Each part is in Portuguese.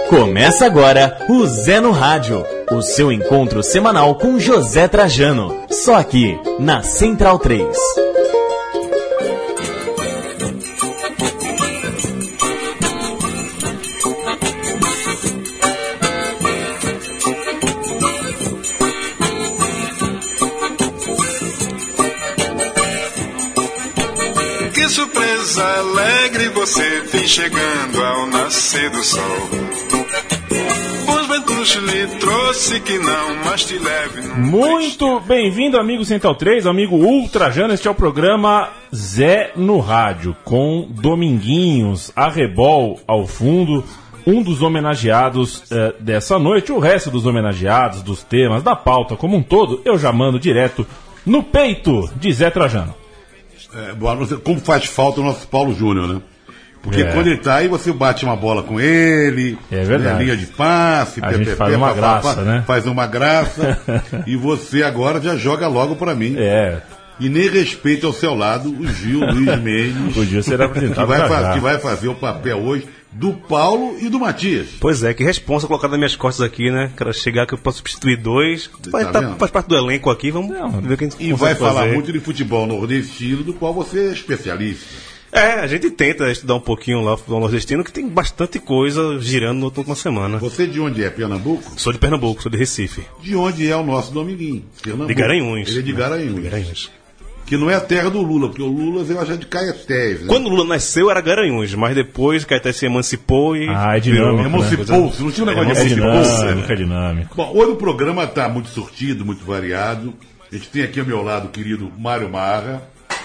Começa agora o Zé no Rádio, o seu encontro semanal com José Trajano, só aqui na Central 3. Que surpresa alegre você vem chegando ao nascer do sol. Lhe trouxe que não, mas te leve. Muito bem-vindo, amigo Central 3, amigo Ultrajano. Este é o programa Zé no Rádio, com Dominguinhos, Arrebol ao fundo, um dos homenageados dessa noite. O resto dos homenageados, dos temas, da pauta como um todo, eu já mando direto no peito de Zé Trajano. Como faz falta o nosso Paulo Júnior, né? Porque quando ele tá aí, você bate uma bola com ele, é verdade. Linha de passe, a gente faz uma graça, né? Faz uma graça, e você agora já joga logo pra mim. E nem respeita ao seu lado o Gil Luiz Mendes, o Gil será apresentado que vai fazer o papel hoje do Paulo e do Matias. Pois é, que responsa colocada nas minhas costas aqui, né? Quero chegar que eu posso substituir dois. Faz parte do elenco aqui, vamos ver quem E vai falar muito de futebol nordestino, do qual você é especialista. A gente tenta estudar um pouquinho lá do nordestino, que tem bastante coisa girando na última semana. Você de onde é? Pernambuco? Sou de Pernambuco, sou de Recife. De onde é o nosso Dominguinho? Pernambuco. De Garanhuns. Ele é de Garanhuns. Que não é a terra do Lula, porque o Lula veio já de Caetés, né? Quando o Lula nasceu era Garanhuns, mas depois Caetés se emancipou e... é dinâmico. Emancipou-se, não tinha um negócio de emancipou-se. É dinâmico. Bom, hoje o programa está muito surtido, muito variado. A gente tem aqui ao meu lado o querido Mário Marra,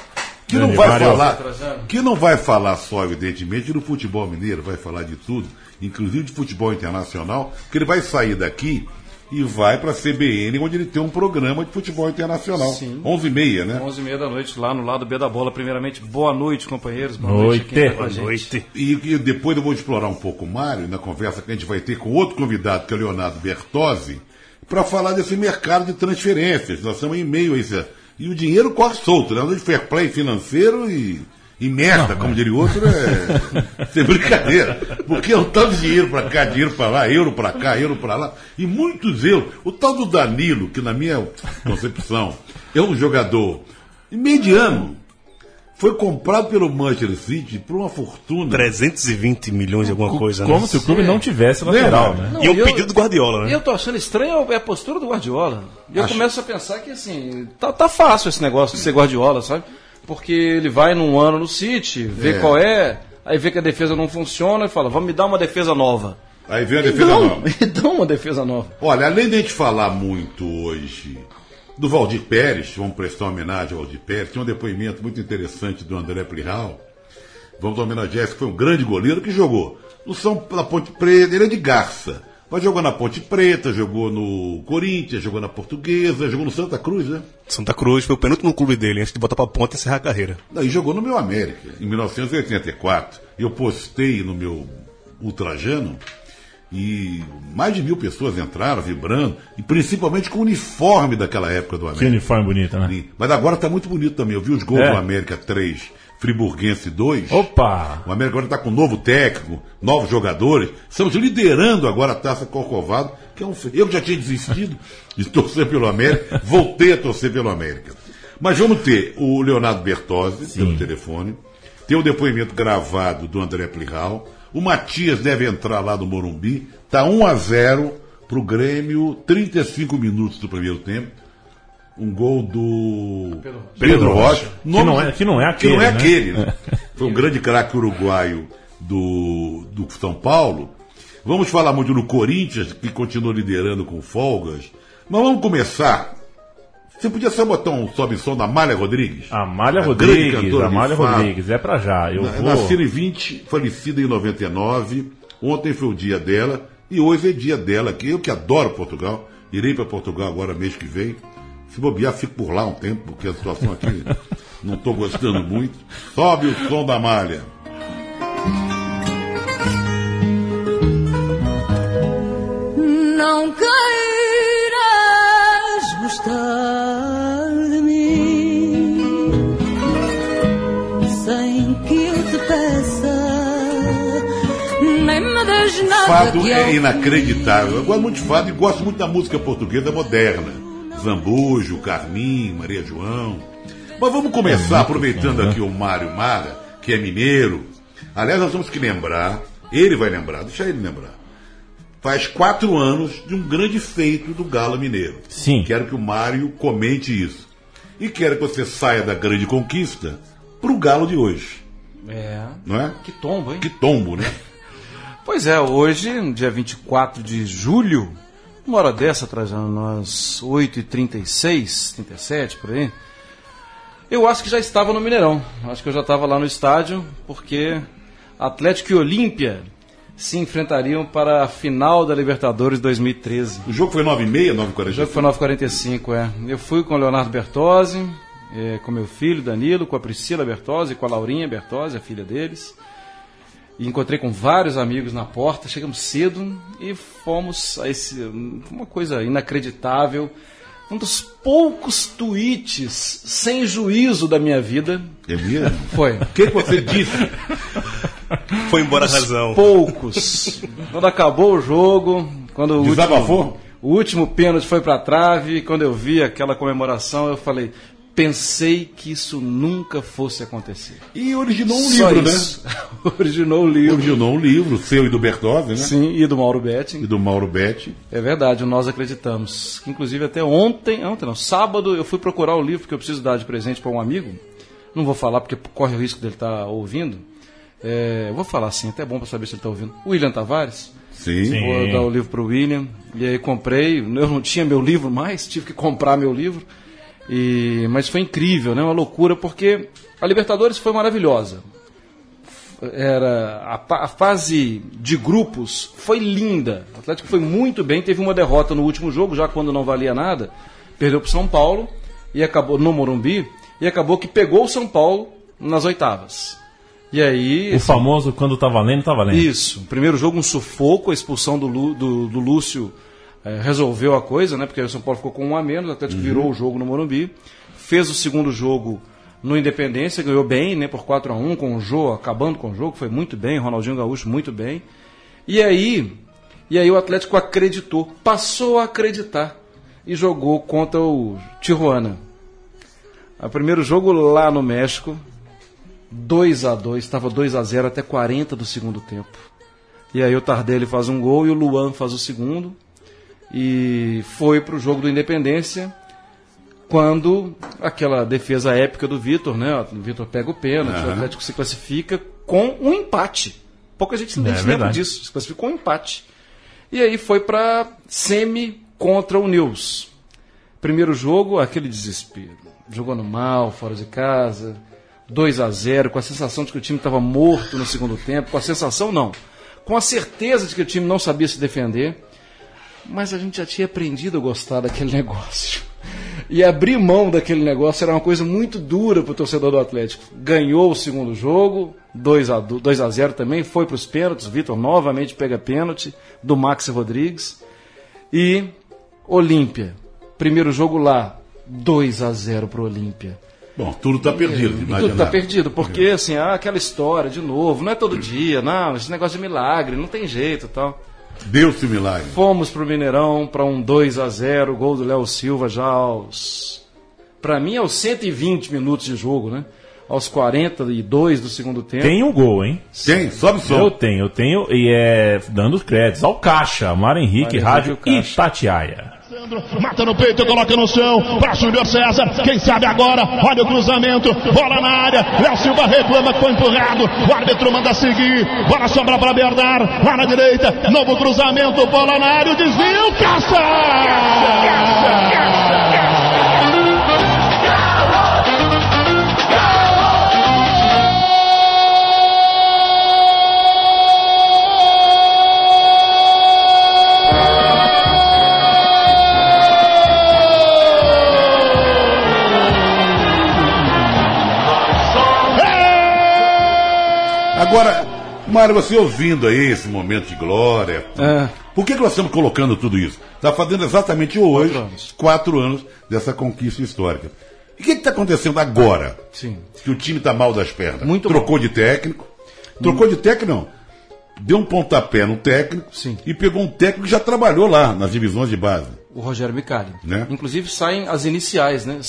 que não vai falar só, evidentemente, do futebol mineiro, vai falar de tudo, inclusive de futebol internacional, que ele vai sair daqui e vai para a CBN, onde ele tem um programa de futebol internacional. Sim. 11h30, né? 11h30 da noite, lá no lado B da bola. Primeiramente, boa noite, companheiros. Boa noite. E depois eu vou explorar um pouco o Mário, na conversa que a gente vai ter com outro convidado, que é o Leonardo Bertozzi, para falar desse mercado de transferências. Nós estamos em meio a isso. E o dinheiro corre solto, né? De fair play financeiro e merda, como diria o outro, sem brincadeira. Porque é um tal de dinheiro pra cá, dinheiro pra lá, euro pra cá, euro pra lá. E muitos euros. O tal do Danilo, que na minha concepção é um jogador mediano, foi comprado pelo Manchester City por uma fortuna. 320 milhões de alguma coisa, como né? se o clube não tivesse lateral, né? E um pedido do Guardiola, né? E eu tô achando estranho a postura do Guardiola. E eu começo a pensar que, assim, tá fácil esse negócio de ser Guardiola, sabe? Porque ele vai num ano no City, vê qual é, aí vê que a defesa não funciona e fala, vamos me dar uma defesa nova. Aí vem a defesa nova. E dão uma defesa nova. Olha, além de a gente falar muito hoje do Valdir Pérez, vamos prestar uma homenagem ao Valdir Pérez, tem um depoimento muito interessante do André Plihal. Vamos homenagear esse que foi um grande goleiro que jogou na Ponte Preta, ele é de Garça, mas jogou na Ponte Preta, jogou no Corinthians, jogou na Portuguesa, jogou no Santa Cruz, né? Santa Cruz foi o penúltimo clube dele, antes de botar pra ponta e encerrar a carreira. Daí jogou no meu América, em 1984. Eu postei no meu Ultrajano, e mais de 1.000 pessoas entraram, vibrando, e principalmente com o uniforme daquela época do América. Que uniforme bonito, né? Mas agora está muito bonito também. Eu vi os gols do América 3, Friburguense 2. Opa! O América agora está com um novo técnico, novos jogadores. Estamos liderando agora a Taça Corcovado, que é eu já tinha desistido de torcer pelo América, voltei a torcer pelo América. Mas vamos ter o Leonardo Bertozzi, pelo telefone, tem o depoimento gravado do André Plihal. O Matias deve entrar lá do Morumbi. Está 1-0 para o Grêmio, 35 minutos do primeiro tempo. Um gol do Pedro Rocha. Que não é aquele. Né? Foi um grande craque uruguaio do São Paulo. Vamos falar muito do Corinthians, que continua liderando com folgas. Mas vamos começar. Você podia só botar um sobe-som da Amália Rodrigues? Amália Rodrigues, é pra já. Nascida em 20, falecida em 99. Ontem foi o dia dela. E hoje é dia dela, que eu que adoro Portugal. Irei para Portugal agora, mês que vem. Se bobear, fico por lá um tempo, porque a situação aqui não estou gostando muito. Sobe o som da Amália. Não queiras gostar de mim sem que eu te peça, nem me des nada Fado que é eu... inacreditável. Eu gosto muito de fado e gosto muito da música portuguesa moderna. Zambujo, Carmim, Maria João. Mas vamos começar aproveitando aqui o Mário Mara, que é mineiro. Aliás, nós temos que lembrar, ele vai lembrar, deixa ele lembrar. Faz 4 anos de um grande feito do Galo Mineiro. Sim. Quero que o Mário comente isso. E quero que você saia da grande conquista pro Galo de hoje. Não é? Que tombo, hein? Que tombo, né? Pois é, hoje, dia 24 de julho, uma hora dessa, trazendo umas 8h36, 37, por aí, eu acho que já estava no Mineirão. Acho que eu já estava lá no estádio, porque Atlético e Olímpia se enfrentariam para a final da Libertadores 2013. O jogo foi 9h30, 9h45? O jogo foi 9h45, é. Eu fui com o Leonardo Bertozzi, com meu filho Danilo, com a Priscila Bertozzi, com a Laurinha Bertozzi, a filha deles. E encontrei com vários amigos na porta, chegamos cedo e fomos a uma coisa inacreditável. Um dos poucos tweets sem juízo da minha vida. É mesmo? Foi. O que você disse? Foi embora a razão. Poucos. Quando acabou o jogo, quando Desabafou? o último pênalti foi para a trave, quando eu vi aquela comemoração, eu falei, pensei que isso nunca fosse acontecer. E originou um Só livro, isso. né? Originou o livro. Originou um livro, seu e do Bertozzi, né? Sim, e do Mauro Betti. E do Mauro Betti. É verdade, Nós Acreditamos. Que, inclusive até ontem não, sábado eu fui procurar o livro porque eu preciso dar de presente para um amigo. Não vou falar porque corre o risco dele estar ouvindo. Eu vou falar sim, até bom para saber se ele está ouvindo. O William Tavares. Sim. Vou dar o livro para o William. E aí comprei, eu não tinha meu livro mais, tive que comprar meu livro. Mas foi incrível, né? Uma loucura, porque a Libertadores foi maravilhosa. A fase de grupos foi linda. O Atlético foi muito bem, teve uma derrota no último jogo, já quando não valia nada. Perdeu para o São Paulo e acabou no Morumbi, e acabou que pegou o São Paulo nas oitavas. E aí, o famoso quando tá valendo, tá valendo. Isso. Primeiro jogo, um sufoco, a expulsão do Lúcio resolveu a coisa, né? Porque aí o São Paulo ficou com 1 a menos, o Atlético virou o jogo no Morumbi. Fez o segundo jogo no Independência, ganhou bem, né? Por 4-1, com o Jô, acabando com o jogo, foi muito bem, Ronaldinho Gaúcho muito bem. E aí o Atlético acreditou, passou a acreditar e jogou contra o Tijuana. O primeiro jogo lá no México, 2-2, estava 2-0 até 40 do segundo tempo. E aí o Tardelli faz um gol e o Luan faz o segundo. E foi para o jogo do Independência, quando aquela defesa épica do Vitor, né? O Vitor pega o pênalti, o Atlético se classifica com um empate. Pouca gente lembra disso, se classificou com um empate. E aí foi para semi contra o Nils. Primeiro jogo, aquele desespero. Jogando mal, fora de casa, 2-0, com a sensação de que o time estava morto no segundo tempo. Com a sensação, não. Com a certeza de que o time não sabia se defender. Mas a gente já tinha aprendido a gostar daquele negócio. E abrir mão daquele negócio era uma coisa muito dura para o torcedor do Atlético. Ganhou o segundo jogo, 2-0 também, foi para os pênaltis. Vitor novamente pega pênalti do Maxi Rodrigues. E Olímpia, primeiro jogo lá, 2-0 para o Olímpia. Bom, tudo está perdido. Tudo está perdido, porque assim, aquela história de novo, não é todo dia, não, esse negócio de milagre, não tem jeito e tal. Deu-se milagre. Fomos pro Mineirão para um 2-0, gol do Léo Silva já para mim aos 120 minutos de jogo, né? Aos 42 do segundo tempo. Tem um gol, hein? Tem, sobe o som. Eu tenho, e dando os créditos ao Caixa, Mário Henrique, Rádio Itatiaia. Mata no peito, coloca no chão para Júnior César, quem sabe agora, olha o cruzamento, bola na área, Léo Silva reclama que foi empurrado, o árbitro manda seguir, bola sobra para Bernard, lá na direita, novo cruzamento, bola na área, o desvio, Caça! Agora, Mário, você ouvindo aí esse momento de glória, por que nós estamos colocando tudo isso? Está fazendo exatamente hoje 4 anos dessa conquista histórica. E o que está acontecendo agora? Sim. Que o time está mal das pernas. Muito Trocou bom. de técnico. Trocou de técnico, não. deu um pontapé no técnico. Sim. E pegou um técnico que já trabalhou lá nas divisões de base. O Rogério Micali. Né? Inclusive saem as iniciais, né?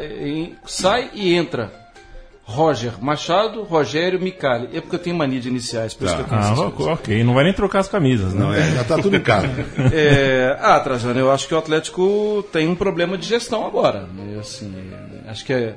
Sai e entra Roger Machado, Rogério Micali. É porque eu tenho mania de iniciais, por isso que eu tenho essas coisas. Ok, não vai nem trocar as camisas, né? Não, já tá tudo em casa. Trajano, eu acho que o Atlético tem um problema de gestão agora. Assim, acho que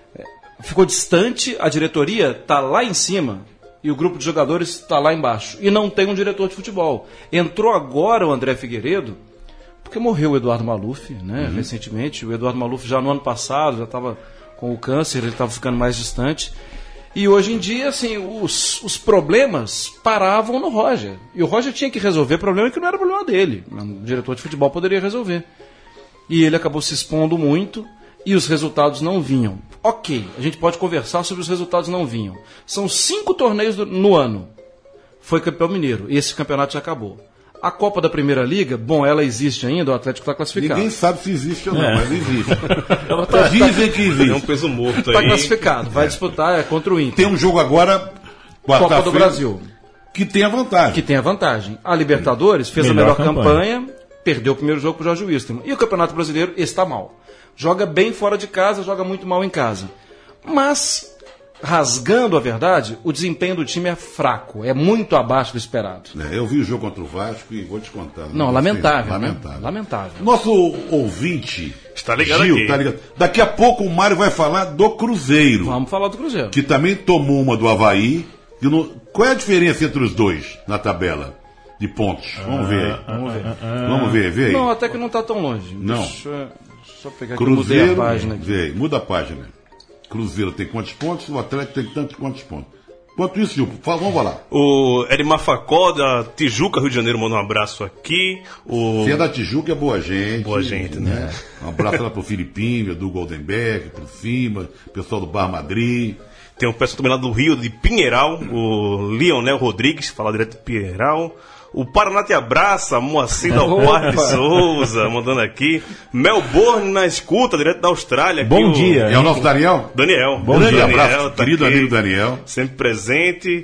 ficou distante, a diretoria tá lá em cima e o grupo de jogadores está lá embaixo. E não tem um diretor de futebol. Entrou agora o André Figueiredo, porque morreu o Eduardo Maluf, né, recentemente. O Eduardo Maluf já no ano passado já estava com o câncer, ele estava ficando mais distante. E hoje em dia, assim, os problemas paravam no Roger. E o Roger tinha que resolver problema que não era problema dele. O diretor de futebol poderia resolver. E ele acabou se expondo muito e os resultados não vinham. Ok, a gente pode conversar sobre os resultados não vinham. São 5 torneios no ano. Foi campeão mineiro. E esse campeonato já acabou. A Copa da Primeira Liga, bom, ela existe ainda, o Atlético está classificado. Ninguém sabe se existe ou não, mas existe. Dizem que existe. É um peso morto aí. Está classificado, vai disputar contra o Inter. Tem um jogo agora, Copa do Brasil. Que tem a vantagem. Que tem a vantagem. A Libertadores fez Melhor a melhor campanha, perdeu o primeiro jogo para o Jorge Wilstermann. E o Campeonato Brasileiro está mal. Joga bem fora de casa, joga muito mal em casa. Mas, rasgando a verdade, o desempenho do time é fraco, é muito abaixo do esperado. Eu vi o jogo contra o Vasco e vou te contar. Não, lamentável, né? Lamentável. Lamentável. Nosso ouvinte, Está ligado Gil, aqui. tá ligado. Daqui a pouco o Mário vai falar do Cruzeiro, Vamos falar do Cruzeiro. que também tomou uma do Avaí. Qual é a diferença entre os dois na tabela de pontos? Vamos ver. Vamos ver, vê aí. Não, até que não está tão longe. Não. Deixa eu só pegar aqui, eu mudei a Cruzeiro, página aqui. vê aí, muda a página. Cruzeiro tem quantos pontos? O Atlético tem tantos quantos pontos. Enquanto isso, Gil, vamos lá. O Edmar Facó, da Tijuca, Rio de Janeiro, manda um abraço aqui. Se é da Tijuca, é boa gente. Boa gente, né? Um abraço lá pro Filipinho, do Goldenberg, pro Cima, pessoal do Bar Madrid. Tem um pessoal também lá do Rio, de Pinheiral, o Lionel Rodrigues, fala direto de Pinheiral. O Paraná te abraça, Moacir Dalbar de Souza, mandando aqui. Melbourne na escuta, direto da Austrália. Bom dia. É o nosso Daniel? Daniel. Bom dia, Daniel, abraço, tá querido aqui, amigo Daniel. sempre presente.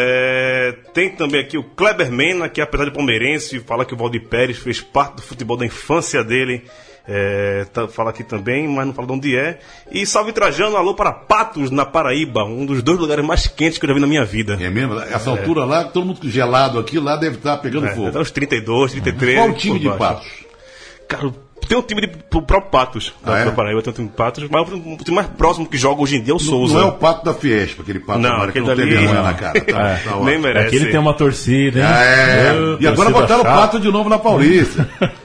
Tem também aqui o Kleber Mena, que apesar de palmeirense, fala que o Valdir Pérez fez parte do futebol da infância dele. Fala aqui também, mas não fala de onde é. E salve Trajano, alô para Patos, na Paraíba, um dos 2 lugares mais quentes que eu já vi na minha vida. É mesmo? Essa altura lá, todo mundo gelado aqui, lá deve estar pegando fogo. Deve estar uns 32, 33. Qual o time de por baixo. Patos? Cara, tem um time pro próprio Patos, da Paraíba, tem um time de Patos, mas o time mais próximo que joga hoje em dia é o Souza. Não é o Pato da Fiesp, aquele Pato Não, agora que aquele não tem dali- vergonha na cara. Nem merece. Aqui ele tem uma torcida, hein? E agora botaram o Pato de novo na Paulista.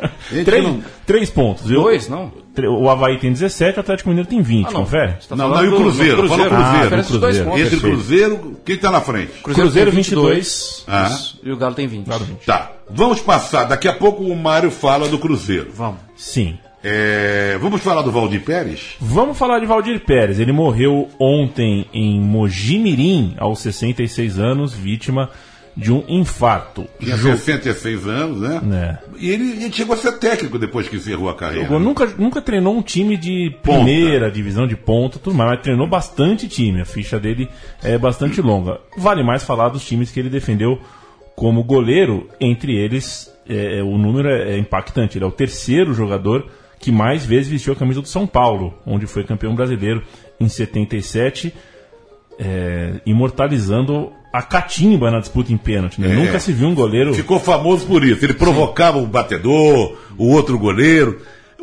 3 pontos, viu? 2, não? O Avaí tem 17, o Atlético Mineiro tem 20, confere? Você tá Não, falando e o Cruzeiro? do Fala o Cruzeiro. Cruzeiro. Diferença de 2 pontos. Entre o Perfeito. Cruzeiro, quem está na frente? Cruzeiro tem 22. E o Galo tem 20. Tá, vamos passar. Daqui a pouco o Mário fala do Cruzeiro. Vamos. Sim. Vamos falar do Valdir Pérez? Vamos falar de Valdir Pérez. Ele morreu ontem em Mojimirim, aos 66 anos, vítima de um infarto. Tinha 66 anos, né? E ele chegou a ser técnico depois que encerrou a carreira. Nunca treinou um time de primeira divisão, de ponta, tudo mais, mas treinou bastante time. A ficha dele é bastante longa. Vale mais falar dos times que ele defendeu como goleiro. Entre eles, o número é impactante. Ele é o 3º jogador que mais vezes vestiu a camisa do São Paulo, onde foi campeão brasileiro em 77, imortalizando a catimba na disputa em pênalti. Né? Nunca se viu um goleiro... Ficou famoso por isso. Ele provocava o batedor, o outro goleiro.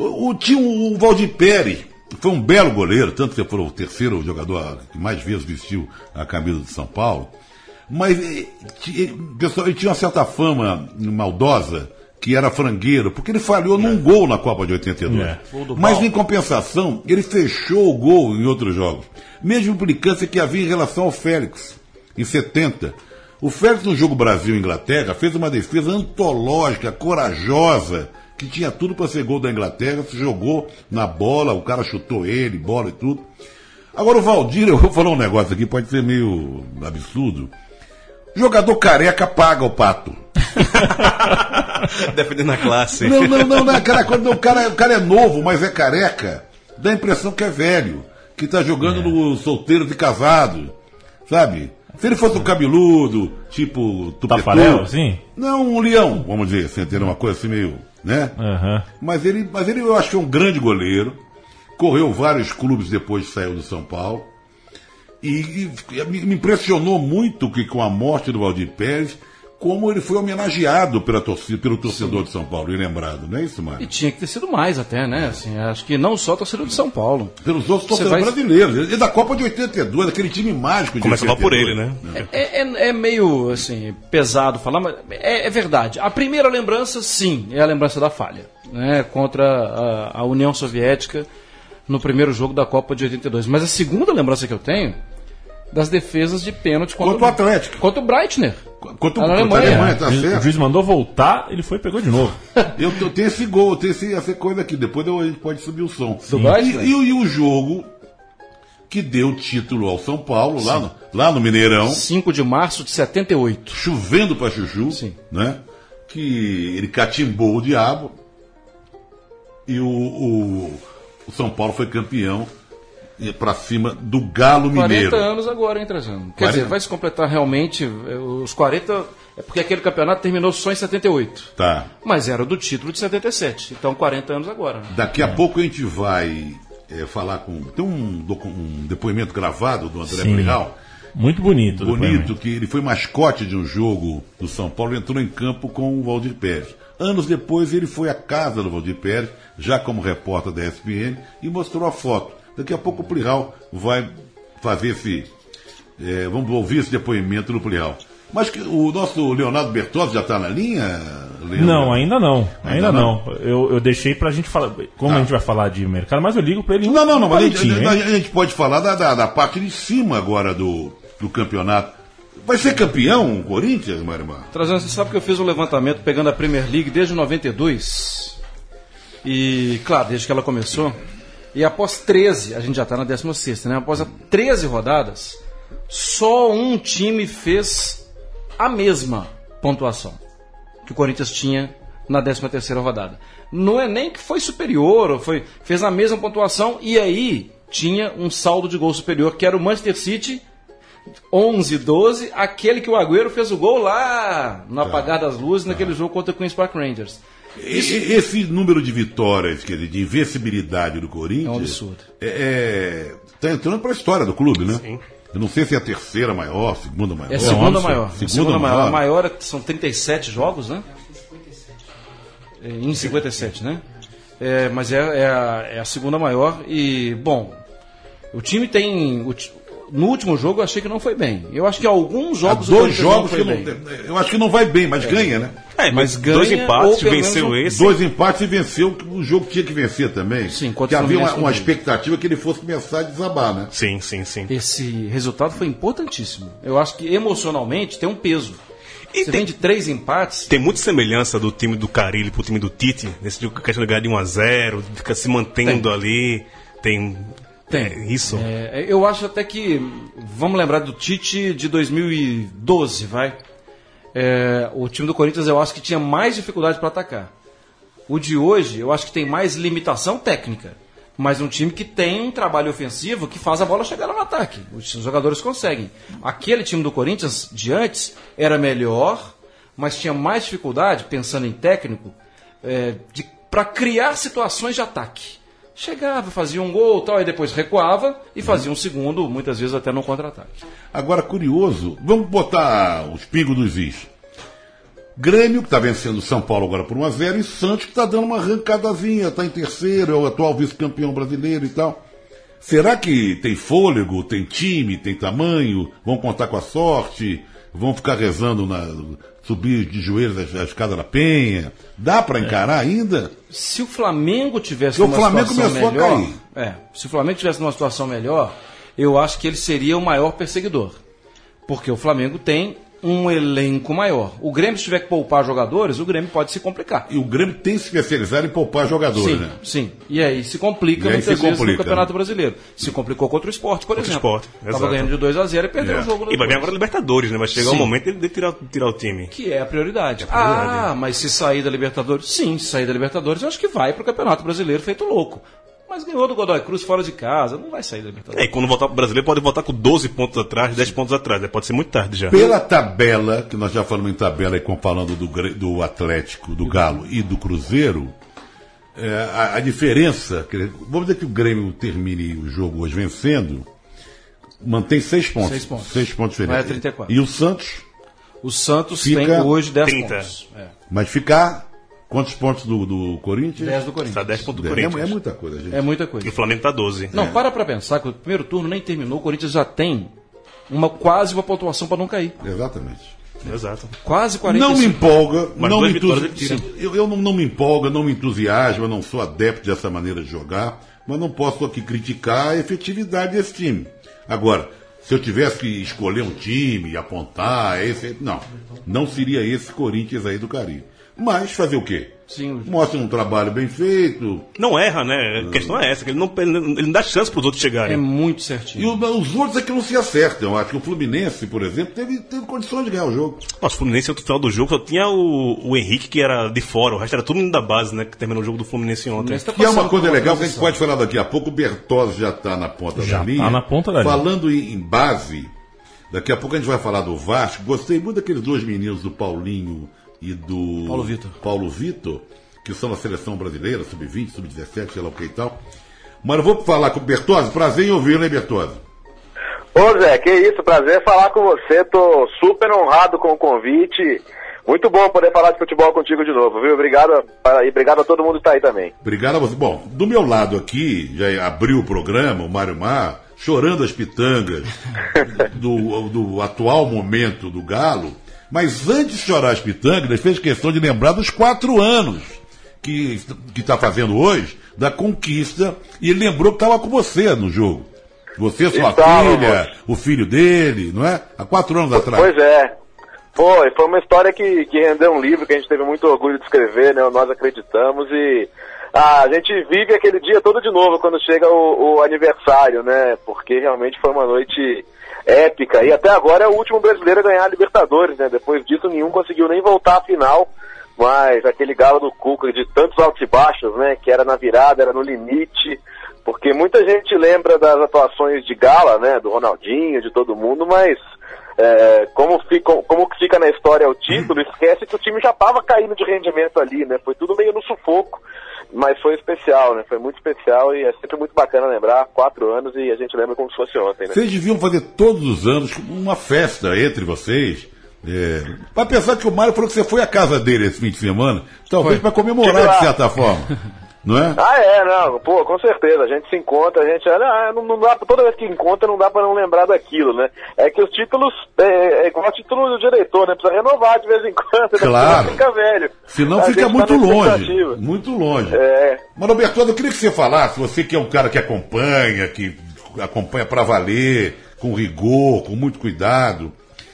O Valdir Pérez foi um belo goleiro, tanto que foi o 3º jogador que mais vezes vestiu a camisa do São Paulo. Mas pessoal, ele tinha uma certa fama maldosa, que era frangueiro, porque ele falhou num gol na Copa de 82. Mas, em compensação, ele fechou o gol em outros jogos. Mesma implicância que havia em relação ao Félix, em 70. O Félix, no jogo Brasil-Inglaterra, fez uma defesa antológica, corajosa, que tinha tudo para ser gol da Inglaterra, se jogou na bola, o cara chutou ele, bola e tudo. Agora, o Valdir, eu vou falar um negócio aqui, pode ser meio absurdo. Jogador careca paga o pato. Defendendo a classe. Não, aquela coisa, o cara é novo, mas é careca. Dá a impressão que é velho, que tá jogando no solteiro e casado, sabe? Se ele fosse um cabeludo, tipo Tafarel, assim? Não, um leão, vamos dizer, sem ter uma coisa assim meio, né? Mas ele eu acho que é um grande goleiro, correu vários clubes depois de sair do São Paulo, e me impressionou muito que com a morte do Valdir Pérez, como ele foi homenageado pela torcida, pelo torcedor de São Paulo, e lembrado, não é isso, Mário? E tinha que ter sido mais até, né? Assim, acho que não só a torcida de São Paulo. Pelos outros torcedores brasileiros. E da Copa de 82, aquele time mágico de Começa lá por ele, né? É meio, assim, pesado falar, mas é verdade. A primeira lembrança, sim, é a lembrança da falha, né? Contra a União Soviética no primeiro jogo da Copa de 82. Mas a segunda lembrança que eu tenho, das defesas de pênalti contra o Atlético. Contra o Breitner. Contra a Alemanha, tá certo. O juiz mandou voltar, ele foi e pegou de novo. Eu tenho esse gol, tenho essa coisa aqui. Depois a gente pode subir o som. E o jogo que deu o título ao São Paulo, lá no Mineirão. 5 de março de 78. Chovendo pra chuchu, né? Que ele catimbou o diabo. E o São Paulo foi campeão para cima do Galo Mineiro. 40 anos agora, hein, Trajano? Quer dizer, vai se completar realmente os 40... É porque aquele campeonato terminou só em 78. Tá. Mas era do título de 77. Então 40 anos agora. Né? Daqui a pouco a gente vai falar com... Tem um depoimento gravado do André Plihal. Muito bonito. Bonito, que ele foi mascote de um jogo do São Paulo e entrou em campo com o Valdir Pérez. Anos depois ele foi à casa do Valdir Pérez, já como repórter da ESPN, e mostrou a foto. Daqui a pouco o Plihal vai fazer vamos ouvir esse depoimento do Plihal. Mas o nosso Leonardo Bertozzi já está na linha, Leandro? Não, ainda não. Ainda não. Eu deixei pra gente falar. Como a gente vai falar de mercado, mas eu ligo pra ele. Não, mas a gente pode falar da parte de cima agora do campeonato. Vai ser campeão o Corinthians, Marimar? Trazendo, você sabe que eu fiz um levantamento pegando a Premier League desde 92. E, claro, desde que ela começou. E após 13, a gente já está na 16ª, né? Após 13 rodadas, só um time fez a mesma pontuação que o Corinthians tinha na 13ª rodada. Não é nem que foi superior, fez a mesma pontuação e aí tinha um saldo de gol superior, que era o Manchester City, 11-12, aquele que o Agüero fez o gol lá no apagar das luzes, naquele jogo contra o Queen's Park Rangers. Esse número de vitórias, quer dizer, de invencibilidade do Corinthians... É um absurdo. Está entrando para a história do clube, né? Sim. Eu não sei se é a terceira maior, segunda maior. É a segunda maior. Segunda maior. A maior são 37 jogos, né? Em 57, né? Mas é a segunda maior. E, bom, o time tem... No último jogo eu achei que não foi bem. Eu acho que alguns jogos... Dois jogos que eu acho que não vai bem, mas ganha, né? Mas ganha, 2 empates, venceu esse. 2 empates e venceu o jogo que tinha que vencer também. Sim, porque havia uma expectativa que ele fosse começar a desabar, né? Sim. Esse resultado foi importantíssimo. Eu acho que emocionalmente tem um peso. Você vem de 3 empates. Tem muita semelhança do time do Carille pro time do Tite, nesse jogo, questão de ganhar de 1-0, fica se mantendo ali. Tem isso. Eu acho até que, vamos lembrar do Tite de 2012, vai. O time do Corinthians eu acho que tinha mais dificuldade para atacar. O de hoje eu acho que tem mais limitação técnica, mas um time que tem um trabalho ofensivo que faz a bola chegar no ataque. Os jogadores conseguem. Aquele time do Corinthians de antes era melhor, mas tinha mais dificuldade, pensando em técnico, para criar situações de ataque. Chegava, fazia um gol tal, e depois recuava e fazia um segundo, muitas vezes até no contra-ataque. Agora, curioso, vamos botar os pingos dos is. Grêmio, que está vencendo o São Paulo agora por 1-0, e Santos, que está dando uma arrancadazinha, está em terceiro, é o atual vice-campeão brasileiro e tal. Será que tem fôlego, tem time, tem tamanho, vão contar com a sorte, vão ficar rezando, subir de joelhos a escada da Penha? Dá para encarar ainda? Se o Flamengo tivesse numa situação melhor, se o Flamengo tivesse numa situação melhor, eu acho que ele seria o maior perseguidor. Porque o Flamengo tem um elenco maior. O Grêmio, se tiver que poupar jogadores, o Grêmio pode se complicar. E o Grêmio tem se especializado em poupar jogadores, né? Sim. E aí se complica muitas vezes no Campeonato Brasileiro. Se complicou contra o Sport, por exemplo. Estava ganhando de 2-0 e perdeu o jogo. E vai vir agora Libertadores, né? Vai chegar o momento de tirar o time. Que é a prioridade. Mas se sair da Libertadores? Sim, se sair da Libertadores, eu acho que vai para o Campeonato Brasileiro feito louco. Mas ganhou do Godoy Cruz fora de casa, não vai sair da Libertadores. E quando voltar pro brasileiro, pode voltar com 12 pontos atrás, 10 pontos atrás. Pode ser muito tarde já. Pela tabela, que nós já falamos em tabela, falando do Atlético, do Galo e do Cruzeiro, a diferença, vamos dizer que o Grêmio termine o jogo hoje vencendo, mantém 6 pontos. 6 pontos. 6 pontos diferentes. Vai a 34. E o Santos? O Santos tem hoje 10 pontos. Mas ficar... Quantos pontos do Corinthians? 10 do Corinthians. Está 10 pontos do Corinthians. É muita coisa, gente. É muita coisa. E o Flamengo está 12. Não, para pensar que o primeiro turno nem terminou, o Corinthians já tem quase uma pontuação para não cair. Exatamente. Exato. Quase 45. Não me empolga, mas não me entusiasma. Eu não me empolga, não me entusiasma, não sou adepto dessa maneira de jogar, mas não posso aqui criticar a efetividade desse time. Agora, se eu tivesse que escolher um time e apontar, não seria esse Corinthians aí do Caribe. Mas fazer o quê? Sim. Mostra um trabalho bem feito. Não erra, né? A questão é essa, que ele não dá chance para os outros chegarem. É muito certinho. E os outros é que não se acertam. Eu acho que o Fluminense, por exemplo, teve condições de ganhar o jogo. Nossa, o Fluminense, no final do jogo, só tinha o Henrique, que era de fora. O resto era todo mundo da base, né? Que terminou o jogo do Fluminense ontem. E é uma coisa legal que a gente pode falar daqui a pouco. O Bertozzi já está na ponta da linha. Já está na ponta da linha. Falando em base, daqui a pouco a gente vai falar do Vasco. Gostei muito daqueles dois meninos, do Paulinho e do Paulo Vitor, que são da seleção brasileira, sub-20, sub-17, sei lá o que e tal. Mas eu vou falar com o Bertozzi, prazer em ouvi-lo, hein, Bertozzi? Ô Zé, que isso, prazer falar com você, tô super honrado com o convite, muito bom poder falar de futebol contigo de novo, viu? Obrigado a todo mundo que tá aí também. Obrigado a você. Bom, do meu lado aqui, já abriu o programa, o Mário Mar, chorando as pitangas do atual momento do Galo. Mas antes de chorar as pitangas, ele fez questão de lembrar dos 4 anos que está fazendo hoje, da conquista, e ele lembrou que estava com você no jogo. Você, sua filha, o filho dele, não é? Há 4 anos atrás. Pois é. Foi uma história que rendeu um livro que a gente teve muito orgulho de escrever, né? Nós acreditamos e a gente vive aquele dia todo de novo quando chega o aniversário, né? Porque realmente foi uma noite épica, e até agora é o último brasileiro a ganhar a Libertadores, né? Depois disso nenhum conseguiu nem voltar à final, mas aquele Galo do Cuca de tantos altos e baixos, né? Que era na virada, era no limite, porque muita gente lembra das atuações de Gala, né? Do Ronaldinho, de todo mundo, mas como que fica na história o título, esquece que o time já estava caindo de rendimento ali, né? Foi tudo meio no sufoco. Mas foi especial, né? Foi muito especial e é sempre muito bacana lembrar. 4 anos e a gente lembra como se fosse ontem, né? Vocês deviam fazer todos os anos uma festa entre vocês. Para pensar que o Mário falou que você foi à casa dele esse fim de semana, talvez para comemorar de certa forma. Não é? Não, pô, com certeza, a gente se encontra, a gente, não dá, toda vez que encontra não dá pra não lembrar daquilo, né? É que os títulos, é igual o título do diretor, né? Precisa renovar de vez em quando, claro. Né? Fica velho. Senão fica muito longe, muito longe. Mas, Roberto, eu queria que você falasse, você que é um cara que acompanha pra valer, com rigor, com muito cuidado,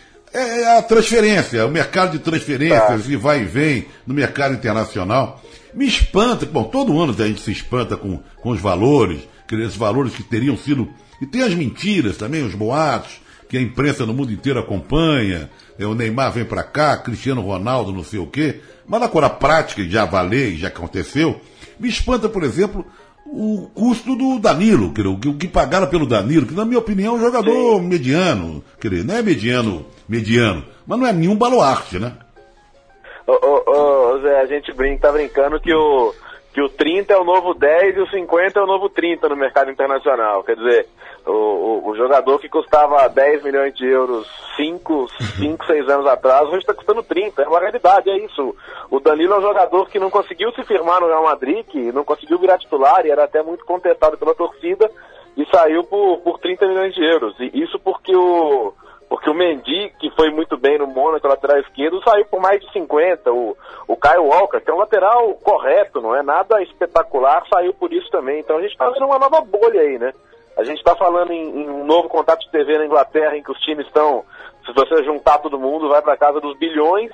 a transferência, o mercado de transferências, que vai e vem no mercado internacional. Me espanta, bom, todo ano a gente se espanta com os valores, esses valores que teriam sido, e tem as mentiras também, os boatos, que a imprensa no mundo inteiro acompanha, o Neymar vem pra cá, Cristiano Ronaldo, não sei o quê, mas agora a prática já valeu, já aconteceu, me espanta, por exemplo, o custo do Danilo, o que pagaram pelo Danilo, que na minha opinião é um jogador mediano, não é mediano, mas não é nenhum baluarte, né? Zé, a gente tá brincando que o 30 é o novo 10 e o 50 é o novo 30 no mercado internacional. Quer dizer, o jogador que custava 10 milhões de euros 5, 6 anos atrás, hoje está custando 30. É uma realidade, é isso. O Danilo é um jogador que não conseguiu se firmar no Real Madrid, que não conseguiu virar titular e era até muito contestado pela torcida e saiu por 30 milhões de euros. E isso porque o Mendy, que foi muito bem no Mônaco, lateral esquerdo, saiu por mais de 50. O Kyle Walker, que é um lateral correto, não é nada espetacular, saiu por isso também. Então a gente está vendo uma nova bolha aí, né? A gente está falando em um novo contrato de TV na Inglaterra, em que os times estão, se você juntar todo mundo, vai para casa dos bilhões.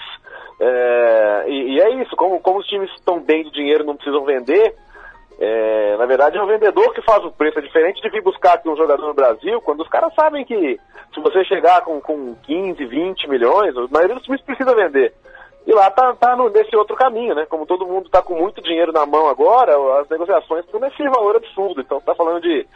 E é isso, como os times estão bem de dinheiro e não precisam vender, na verdade é o vendedor que faz o preço. É diferente de vir buscar aqui um jogador no Brasil, quando os caras sabem que se você chegar com 15, 20 milhões, a maioria dos times precisa vender. E lá tá nesse outro caminho, né? Como todo mundo tá com muito dinheiro na mão agora, as negociações estão nesse valor absurdo. Então tá falando de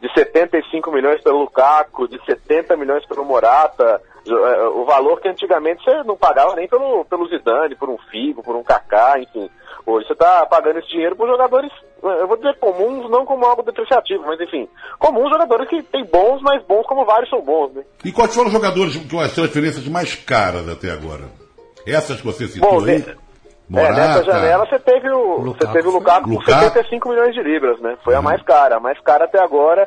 75 milhões pelo Lukaku, de 70 milhões pelo Morata, o valor que antigamente você não pagava nem pelo Zidane, por um Figo, por um Kaká, enfim. Hoje você tá pagando esse dinheiro por jogadores, eu vou dizer comuns, não como algo depreciativo, mas enfim, comuns jogadores que tem bons, mas bons como vários são bons, né? E quais foram os jogadores com as transferências mais caras até agora? Essas que você citou aí? Morata, nessa janela você teve o Lukaku por 75 milhões de libras, né? Foi a mais cara até agora.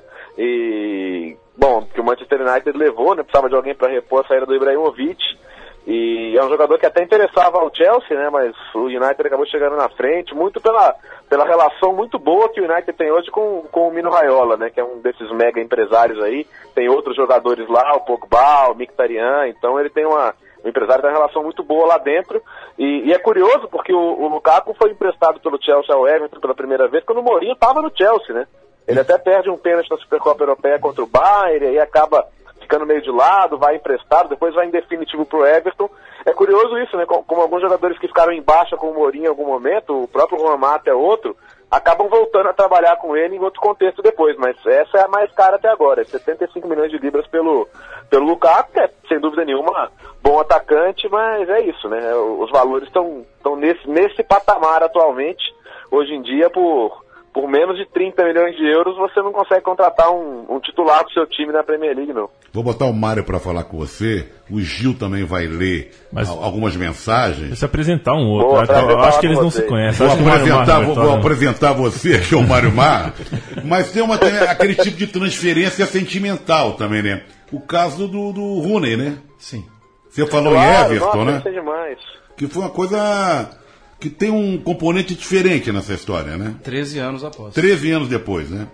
E, bom, que o Manchester United levou, né? Precisava de alguém para repor a saída do Ibrahimovic. E é um jogador que até interessava ao Chelsea, né? Mas o United acabou chegando na frente, muito pela relação muito boa que o United tem hoje com o Mino Raiola, né? Que é um desses mega empresários aí. Tem outros jogadores lá, o Pogba, o Mkhitaryan, então ele tem o empresário tem uma relação muito boa lá dentro, e é curioso porque o Lukaku foi emprestado pelo Chelsea ao Everton pela primeira vez quando o Mourinho estava no Chelsea, né? Ele até perde um pênalti na Supercopa Europeia contra o Bayern, e aí acaba ficando meio de lado, vai emprestado, depois vai em definitivo pro Everton. É curioso isso, né? Como alguns jogadores que ficaram em baixa com o Mourinho em algum momento, o próprio Juan Mata é outro, acabam voltando a trabalhar com ele em outro contexto depois, mas essa é a mais cara até agora, 75 milhões de libras pelo Lukaku, que é, sem dúvida nenhuma, bom atacante, mas é isso, né? Os valores estão nesse patamar atualmente. Hoje em dia, por menos de 30 milhões de euros, você não consegue contratar um titular do seu time na Premier League, não. Vou botar o Mário para falar com você, o Gil também vai ler algumas mensagens. Deixa eu apresentar um outro. Eu acho que eles não se conhecem. Vou apresentar você, que é o Mário Mar, mas tem aquele tipo de transferência sentimental também, né? O caso do Rooney, né? Sim. Você falou em Everton, né? Isso é demais. Que foi uma coisa que tem um componente diferente nessa história, né? 13 anos após. 13 anos depois, né?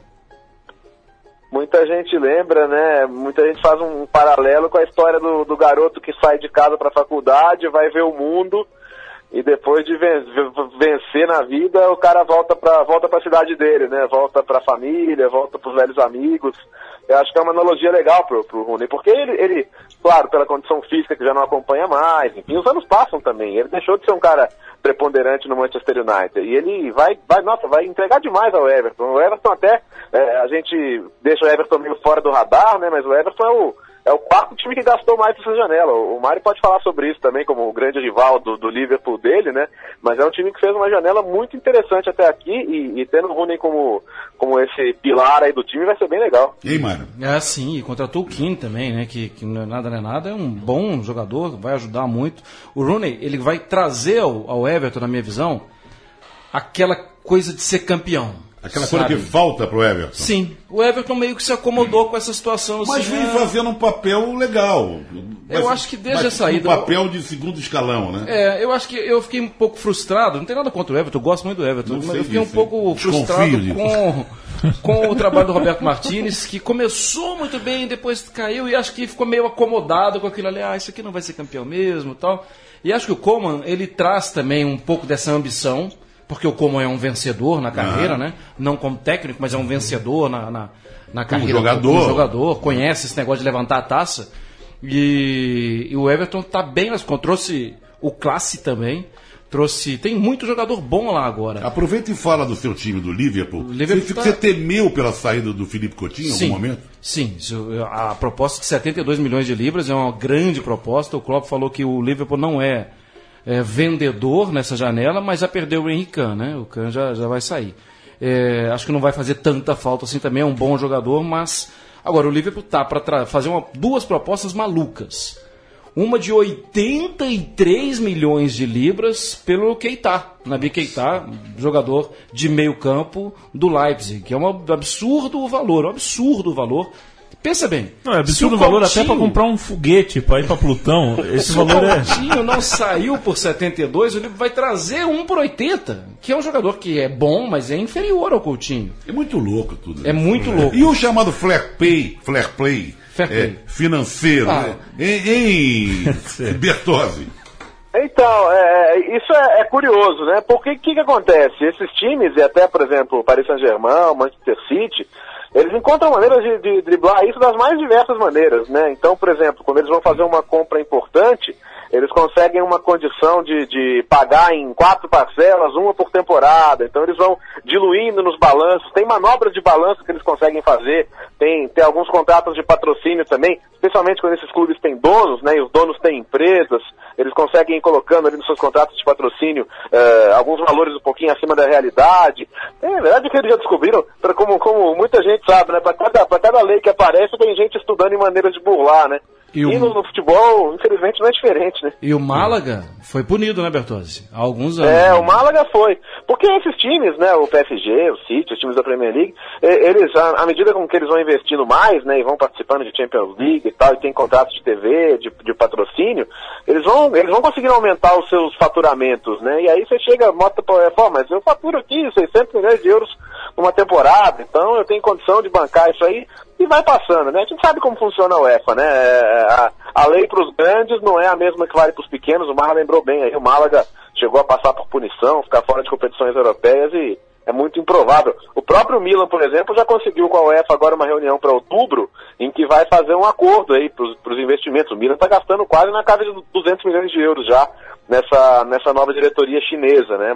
Muita gente lembra, né? Muita gente faz um paralelo com a história do garoto que sai de casa para a faculdade, vai ver o mundo e depois de vencer na vida, o cara volta para a cidade dele, né? Volta para a família, volta para os velhos amigos. Eu acho que é uma analogia legal pro Rooney, porque ele, claro, pela condição física que já não acompanha mais, enfim, os anos passam também. Ele deixou de ser um cara preponderante no Manchester United. E ele vai entregar demais ao Everton. O Everton até, a gente deixa o Everton meio fora do radar, né? Mas o Everton é o quarto time que gastou mais nessa janela. O Mário pode falar sobre isso também, como o grande rival do Liverpool dele, né? Mas é um time que fez uma janela muito interessante até aqui, e tendo o Rooney como esse pilar aí do time vai ser bem legal. E aí, Mário? Sim, e contratou o Keane também, né? Que não é nada, é um bom jogador, vai ajudar muito. O Rooney, ele vai trazer ao Everton, na minha visão, aquela coisa de ser campeão. Aquela coisa que falta pro Everton. Sim, o Everton meio que se acomodou com essa situação. Mas vem fazendo um papel legal. Eu acho que desde a saída... Um papel de segundo escalão, né? Eu acho que eu fiquei um pouco frustrado, não tem nada contra o Everton, eu gosto muito do Everton, mas eu fiquei um pouco frustrado com o trabalho do Roberto Martínez, que começou muito bem, depois caiu e acho que ficou meio acomodado com aquilo ali, isso aqui não vai ser campeão mesmo e tal. E acho que o Koeman, ele traz também um pouco dessa ambição, porque o Koeman é um vencedor na carreira, né? Não como técnico, mas é um vencedor na carreira. Como jogador, conhece esse negócio de levantar a taça. E o Everton está bem nas contas. Trouxe o Classe também. Tem muito jogador bom lá agora. Aproveita e fala do seu time, do Liverpool. Você temeu pela saída do Philippe Coutinho em algum momento? Sim. A proposta de 72 milhões de libras é uma grande proposta. O Klopp falou que o Liverpool não é vendedor nessa janela, mas já perdeu o Henrique Khan, né? O Khan já vai sair. Acho que não vai fazer tanta falta assim também, é um bom jogador, mas agora o Liverpool tá para fazer duas propostas malucas. Uma de 83 milhões de libras pelo Keita, Naby Keita, jogador de meio campo do Leipzig, que é um absurdo valor. Pensa bem. Não, é absurdo o valor até para comprar um foguete para ir para Plutão. Esse valor é. Se o Coutinho não saiu por 72, o Liverpool vai trazer um por 80, que é um jogador que é bom, mas é inferior ao Coutinho. É muito louco tudo. É muito louco. E o chamado fair play financeiro, né? Em Bertozzi. Então, isso é curioso, né? Porque o que acontece? Esses times, e até, por exemplo, o Paris Saint-Germain, o Manchester City, eles encontram maneiras de driblar isso das mais diversas maneiras, né? Então, por exemplo, quando eles vão fazer uma compra importante, eles conseguem uma condição de pagar em 4 parcelas, uma por temporada, então eles vão diluindo nos balanços, tem manobras de balanço que eles conseguem fazer, tem alguns contratos de patrocínio também, especialmente quando esses clubes têm donos, né, e os donos têm empresas, eles conseguem ir colocando ali nos seus contratos de patrocínio alguns valores um pouquinho acima da realidade. É verdade que eles já descobriram, como muita gente sabe, né, para cada lei que aparece tem gente estudando em maneiras de burlar, né. E no futebol, infelizmente, não é diferente, né? E o Málaga foi punido, né, Bertozzi? Há alguns anos. O Málaga foi. Porque esses times, né, o PSG, o City, os times da Premier League, eles, à medida com que eles vão investindo mais, né, e vão participando de Champions League e tal, e tem contratos de TV, de patrocínio, eles vão conseguindo aumentar os seus faturamentos, né? E aí você chega, mostra pra mas eu faturo aqui 600 milhões de euros numa temporada, então eu tenho condição de bancar isso aí. E vai passando, né? A gente sabe como funciona a UEFA, né? A lei para os grandes não é a mesma que vale para os pequenos. O Málaga lembrou bem aí. O Málaga chegou a passar por punição, ficar fora de competições europeias e é muito improvável. O próprio Milan, por exemplo, já conseguiu com a UEFA agora uma reunião para outubro em que vai fazer um acordo aí para os investimentos. O Milan está gastando quase na casa de 200 milhões de euros já nessa nova diretoria chinesa, né?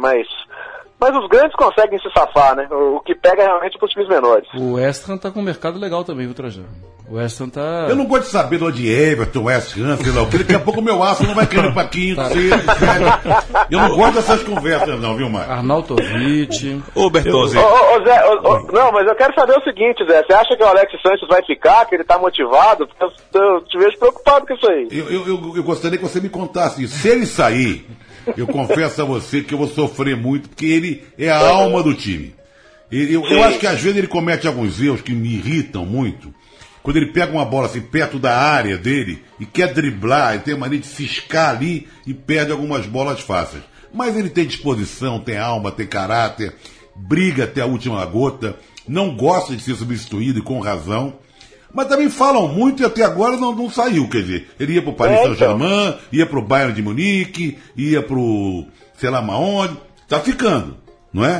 Mas os grandes conseguem se safar, né? O que pega é realmente para os times menores. O West Ham tá com um mercado legal também, viu, Trajano? O West Ham tá... Eu não gosto de saber de Everton, West Ham, sei lá o que. Daqui a pouco o meu aço não vai querer pra quinto, sexto, sério. Eu não gosto dessas conversas não, viu, Mário? Arnautovic... Ô, Bertozzi... Zé, não, mas eu quero saber o seguinte, Zé. Você acha que o Alex Sanches vai ficar, que ele tá motivado? Porque eu te vejo preocupado com isso aí. Eu gostaria que você me contasse isso. Se ele sair... Eu confesso a você que eu vou sofrer muito, porque ele é a alma do time. Eu acho que às vezes ele comete alguns erros que me irritam muito. Quando ele pega uma bola assim perto da área dele e quer driblar, e tem a mania de ciscar ali e perde algumas bolas fáceis. Mas ele tem disposição, tem alma, tem caráter, briga até a última gota, não gosta de ser substituído e com razão. Mas também falam muito e até agora não saiu, quer dizer, ele ia pro Paris Saint-Germain, ia pro Bayern de Munique, ia pro sei lá onde, tá ficando, não é?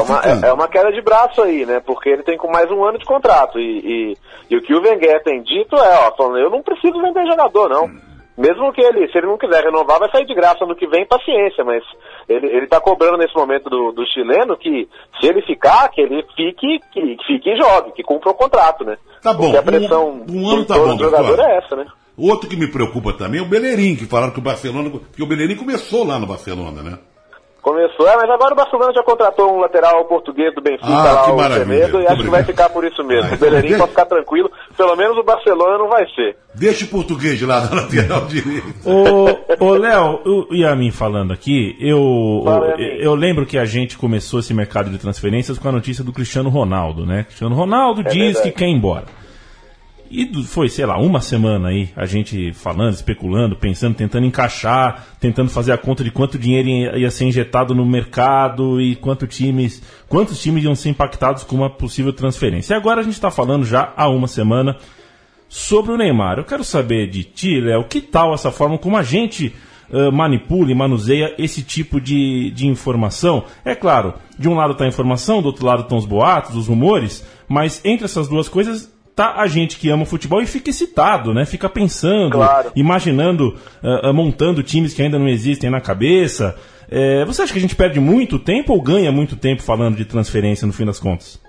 É uma queda de braço aí, né, porque ele tem com mais um ano de contrato e o que o Wenger tem dito falando, eu não preciso vender jogador, não. Mesmo que se ele não quiser renovar, vai sair de graça no que vem, paciência, mas ele tá cobrando nesse momento do chileno que se ele ficar, que ele fique e jogue, que cumpra o contrato, né? Tá bom, porque a pressão um ano tá bom, do jogador é essa, né? Outro que me preocupa também é o Bellerin, que falaram que o Barcelona, porque o Bellerin começou lá no Barcelona, né? Começou, mas agora o Barcelona já contratou um lateral português do Benfica lá, o Semedo, e acho que vai ficar por isso mesmo. O Bellerin pode ficar tranquilo, pelo menos o Barcelona não vai ser. Deixa o português lá na lateral direita. Ô Léo, o Yamin falando aqui, eu lembro que a gente começou esse mercado de transferências com a notícia do Cristiano Ronaldo, né? Cristiano Ronaldo diz que quer ir embora. E foi, sei lá, uma semana aí, a gente falando, especulando, pensando, tentando encaixar, tentando fazer a conta de quanto dinheiro ia ser injetado no mercado e quantos times iam ser impactados com uma possível transferência. E agora a gente está falando já há uma semana sobre o Neymar. Eu quero saber de ti, Léo, que tal essa forma como a gente manipula e manuseia esse tipo de informação? É claro, de um lado está a informação, do outro lado estão os boatos, os rumores, mas entre essas duas coisas... tá a gente que ama o futebol e fica excitado, né? Fica pensando, imaginando, montando times que ainda não existem na cabeça. Você acha que a gente perde muito tempo ou ganha muito tempo falando de transferência no fim das contas?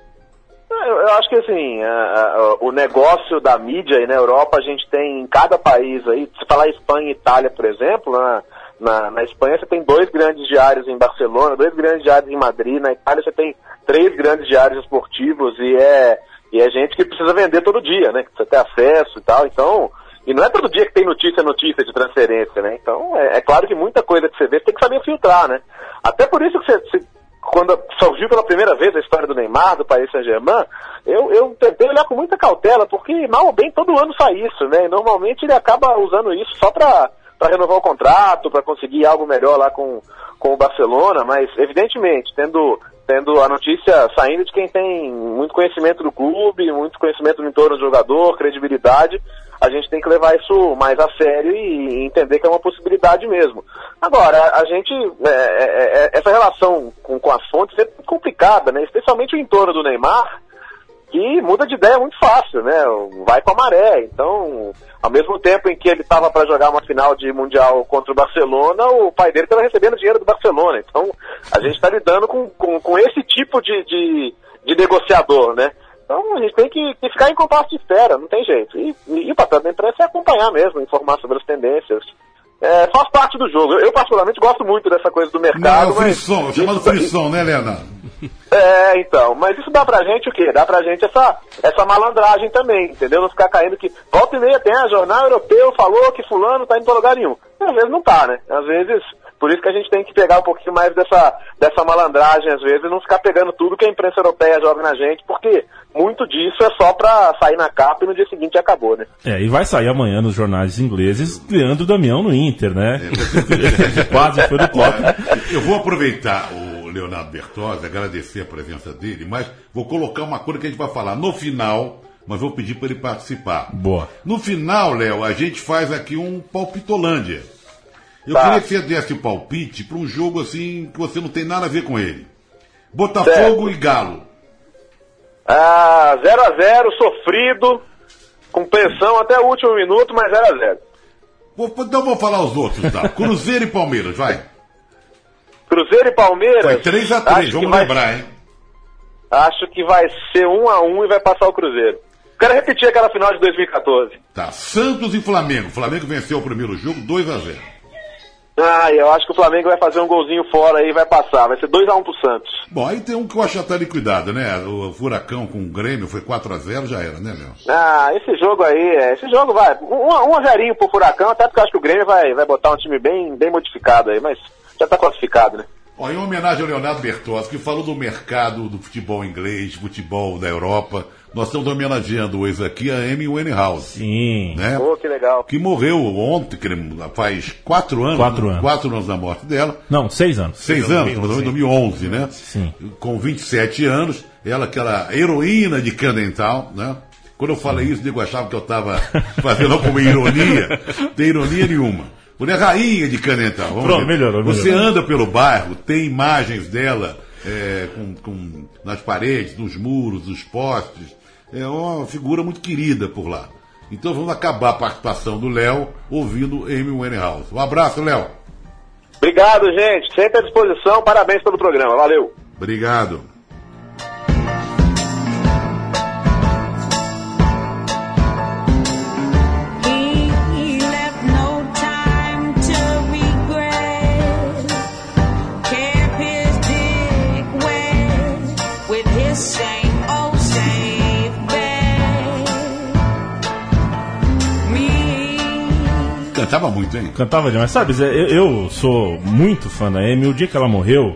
Eu acho que assim, o negócio da mídia aí na Europa, a gente tem em cada país aí, se falar Espanha e Itália, por exemplo, na Espanha você tem 2 grandes diários em Barcelona, 2 grandes diários em Madrid, na Itália você tem 3 grandes diários esportivos e é gente que precisa vender todo dia, né? Que precisa ter acesso e tal, então... E não é todo dia que tem notícia de transferência, né? Então, é claro que muita coisa que você vê, você tem que saber filtrar, né? Até por isso que quando surgiu pela primeira vez a história do Neymar, do Paris Saint-Germain, eu tentei olhar com muita cautela, porque mal ou bem todo ano sai isso, né? E normalmente ele acaba usando isso só para renovar o contrato, para conseguir algo melhor lá com o Barcelona, mas evidentemente, tendo a notícia saindo de quem tem muito conhecimento do clube, muito conhecimento no entorno do jogador, credibilidade, a gente tem que levar isso mais a sério e entender que é uma possibilidade mesmo. Agora, a gente, essa relação com as fontes é complicada, né? Especialmente o entorno do Neymar, que muda de ideia muito fácil, né? Vai com a maré. Então, ao mesmo tempo em que ele estava para jogar uma final de Mundial contra o Barcelona, o pai dele estava recebendo dinheiro do Barcelona. Então, a gente está lidando com esse tipo de negociador, né? Então, a gente tem que ficar em compasso de espera, não tem jeito. E o papel da imprensa é acompanhar mesmo, informar sobre as tendências. Faz parte do jogo. Eu particularmente gosto muito dessa coisa do mercado. Não, é o frisson, chamado frisson, né, Leonardo? Então, mas isso dá pra gente o quê? Dá pra gente essa malandragem também, entendeu? Não ficar caindo que volta e meia tem a jornal europeu falou que fulano tá indo pra lugar nenhum. Às vezes não tá, né? Às vezes, por isso que a gente tem que pegar um pouquinho mais dessa malandragem, às vezes, e não ficar pegando tudo que a imprensa europeia joga na gente, porque muito disso é só pra sair na capa e no dia seguinte acabou, né? E vai sair amanhã nos jornais ingleses Leandro Damião no Inter, né? Quase foi do top. Eu vou aproveitar o Leonardo Bertozzi, agradecer a presença dele, mas vou colocar uma coisa que a gente vai falar no final, mas vou pedir para ele participar. Boa. No final, Léo, a gente faz aqui um palpitolândia. Eu queria que você desse o palpite para um jogo assim que você não tem nada a ver com ele. Botafogo e Galo. 0x0, sofrido, com pressão até o último minuto, mas 0x0. Então vou falar os outros, tá? Cruzeiro e Palmeiras, vai. Cruzeiro e Palmeiras. Foi 3x3, vamos lembrar, hein? Acho que vai ser 1x1 e vai passar o Cruzeiro. Quero repetir aquela final de 2014. Tá, Santos e Flamengo. Flamengo venceu o primeiro jogo 2x0. Eu acho que o Flamengo vai fazer um golzinho fora aí e vai passar. Vai ser 2x1 pro Santos. Bom, aí tem um que eu acho até liquidado, né? O Furacão com o Grêmio foi 4x0, já era, né, Léo? Esse jogo aí, esse jogo vai 1x0 pro Furacão, até porque eu acho que o Grêmio vai botar um time bem modificado aí, mas já tá classificado, né? Em homenagem ao Leonardo Bertozzi, que falou do mercado do futebol inglês, futebol da Europa, nós estamos homenageando hoje aqui a Amy Winehouse. Sim. Né? Que legal. Que morreu ontem, faz 4 anos. 4 anos da morte dela. Não, 6 anos. 6 anos, em 2011, né? Sim. Com 27 anos, ela aquela heroína de Camden Town, né? Quando eu falei isso, o nego achava que eu estava fazendo como ironia. Não tem ironia nenhuma. Mulher rainha de Camden Town. Pronto, melhorou. Você anda pelo bairro, tem imagens dela nas paredes, nos muros, nos postes. É uma figura muito querida por lá. Então vamos acabar a participação do Léo ouvindo Amy Winehouse. Um abraço, Léo. Obrigado, gente. Sempre à disposição. Parabéns pelo programa. Valeu. Obrigado. Cantava muito, hein? Cantava demais. Sabe, eu sou muito fã da Amy. O dia que ela morreu,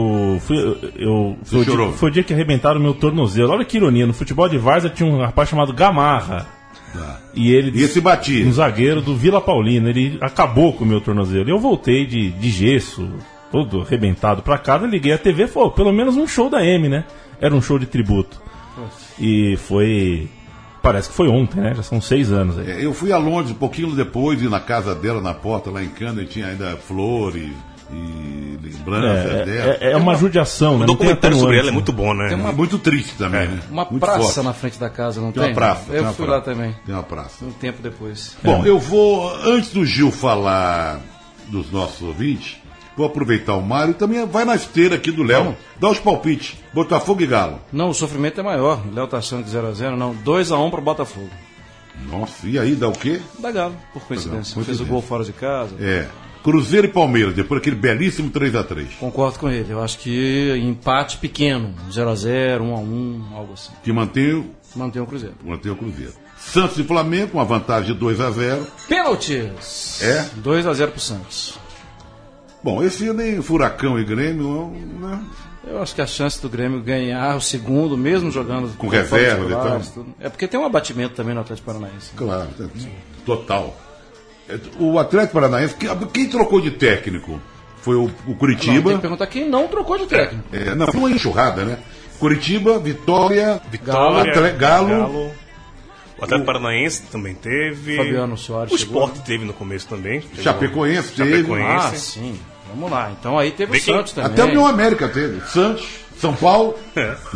foi o dia que arrebentaram o meu tornozelo. Olha que ironia. No futebol de várzea tinha um rapaz chamado Gamarra. E ele se batia. Um zagueiro do Vila Paulina. Ele acabou com o meu tornozelo. Eu voltei de gesso, todo arrebentado pra casa. Liguei a TV e falei, pelo menos um show da Amy, né? Era um show de tributo. E foi... Parece que foi ontem, né? Já são 6 anos aí. Eu fui a Londres um pouquinho depois, e na casa dela, na porta, lá em Camden, tinha ainda flores e lembranças dela. É uma judiação, né? O documentário sobre ela é muito bom, né? Muito triste também, né? Uma muito praça forte. Na frente da casa, não tem? Tem uma praça. Eu fui lá também. Tem uma praça. Um tempo depois. Bom, eu vou, antes do Gil falar dos nossos ouvintes, vou aproveitar o Mário e também vai na esteira aqui do Léo. Dá os palpites. Botafogo e Galo. Não, o sofrimento é maior. O Léo tá achando que 0x0, não. 2x1 pro Botafogo. Nossa, e aí dá o quê? Da Galo, por coincidência. Fez o gol fora de casa. Cruzeiro e Palmeiras, depois aquele belíssimo 3x3. Concordo com ele. Eu acho que empate pequeno. 0x0, 1x1, algo assim. Que mantém o Cruzeiro. Mantém o Cruzeiro. Santos e Flamengo, uma vantagem de 2x0. Pênaltis! 2x0 pro Santos. Bom, esse nem Furacão e Grêmio, né? Eu acho que a chance do Grêmio ganhar o segundo, mesmo jogando com reserva e tal. É porque tem um abatimento também no Atlético Paranaense. Claro, total. O Atlético Paranaense, quem trocou de técnico? Foi o Curitiba. Não, tem que perguntar quem não trocou de técnico. Não, foi uma enxurrada, né? Curitiba, Vitória, Galo. O Atlético Paranaense também teve. Fabiano Soares. O Sport teve no começo também. Chapecoense teve. Ah, sim. Vamos lá. Então aí teve o Santos também. Até o União América teve. Santos, São Paulo. Né?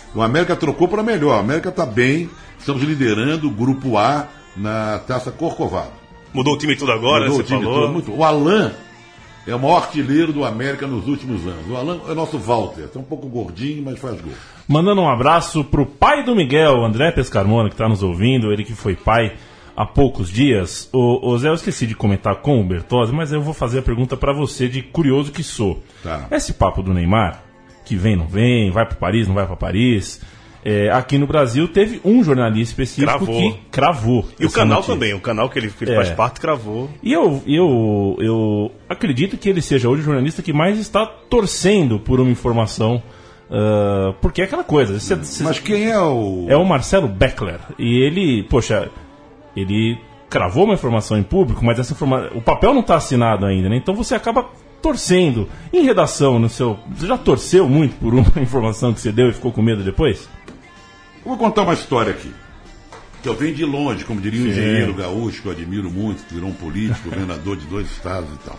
O América trocou para melhor. O América está bem. Estamos liderando o Grupo A na Taça Corcovado. Mudou o time tudo agora, Mudou você o time falou. todo, muito. O Alain é o maior artilheiro do América nos últimos anos. O Alain é nosso Walter. Está um pouco gordinho, mas faz gol. Mandando um abraço pro pai do Miguel, André Pescarmona, que está nos ouvindo, ele que foi pai há poucos dias. O Zé, eu esqueci de comentar com o Bertozzi, mas eu vou fazer a pergunta para você, de curioso que sou. Tá. Esse papo do Neymar, que vem, não vem, vai para Paris, não vai para Paris, aqui no Brasil teve um jornalista específico que cravou. E o canal também, o canal que ele faz parte cravou. E eu acredito que ele seja hoje o jornalista que mais está torcendo por uma informação. Porque é aquela coisa. Mas quem é o. É o Marcelo Beckler. E ele, ele cravou uma informação em público, mas essa informação, o papel não está assinado ainda, né? Então você acaba torcendo. Em redação, você já torceu muito por uma informação que você deu e ficou com medo depois? Eu vou contar uma história aqui. Que eu venho de longe, como diria um engenheiro gaúcho, que eu admiro muito, que virou um político, governador de 2 estados e tal.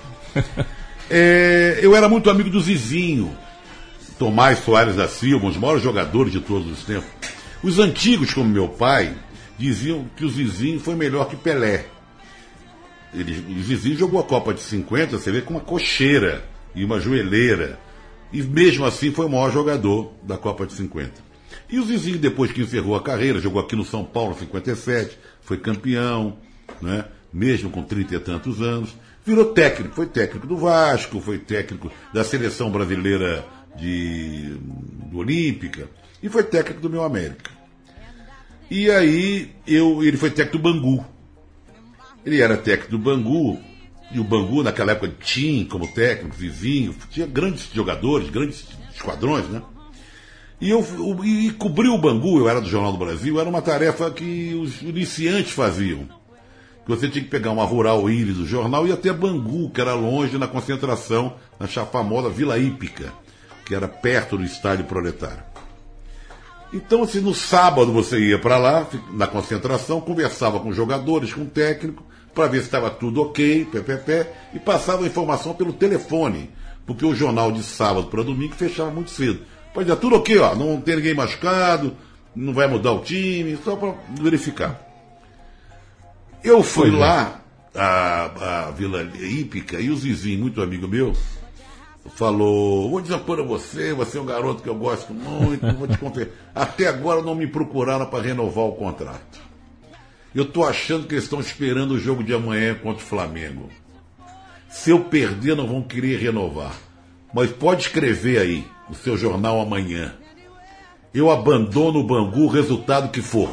Eu era muito amigo do Zizinho, Tomás Soares da Silva, um dos maiores jogadores de todos os tempos. Os antigos, como meu pai, diziam que o Zizinho foi melhor que Pelé. O Zizinho jogou a Copa de 50, você vê, com uma cocheira e uma joelheira. E mesmo assim foi o maior jogador da Copa de 50. E o Zizinho, depois que encerrou a carreira, jogou aqui no São Paulo em 57, foi campeão, né? Mesmo com 30 e tantos anos, virou técnico. Foi técnico do Vasco, foi técnico da seleção brasileira do Olímpica e foi técnico do meu América. E aí ele foi técnico do Bangu. Ele era técnico do Bangu, e o Bangu naquela época tinha como técnico, Zizinho, tinha grandes jogadores, grandes esquadrões, né? E cobrir o Bangu, eu era do Jornal do Brasil, era uma tarefa que os iniciantes faziam. Que você tinha que pegar uma rural ilha do jornal e ir até Bangu, que era longe na concentração, na famosa Vila Hípica, que era perto do estádio Proletário. Então, assim, no sábado você ia para lá, na concentração, conversava com os jogadores, com o técnico, para ver se estava tudo ok, e passava a informação pelo telefone, porque o jornal de sábado para domingo fechava muito cedo. Pode dizer, tudo ok, ó, não tem ninguém machucado, não vai mudar o time, só para verificar. Eu fui lá, a Vila Hípica, e o Zizinho, muito amigo meu, falou, vou dizer para você é um garoto que eu gosto muito, vou te confessar. Até agora não me procuraram para renovar o contrato. Eu estou achando que eles estão esperando o jogo de amanhã contra o Flamengo. Se eu perder, não vão querer renovar. Mas pode escrever aí, no seu jornal amanhã. Eu abandono o Bangu, resultado que for.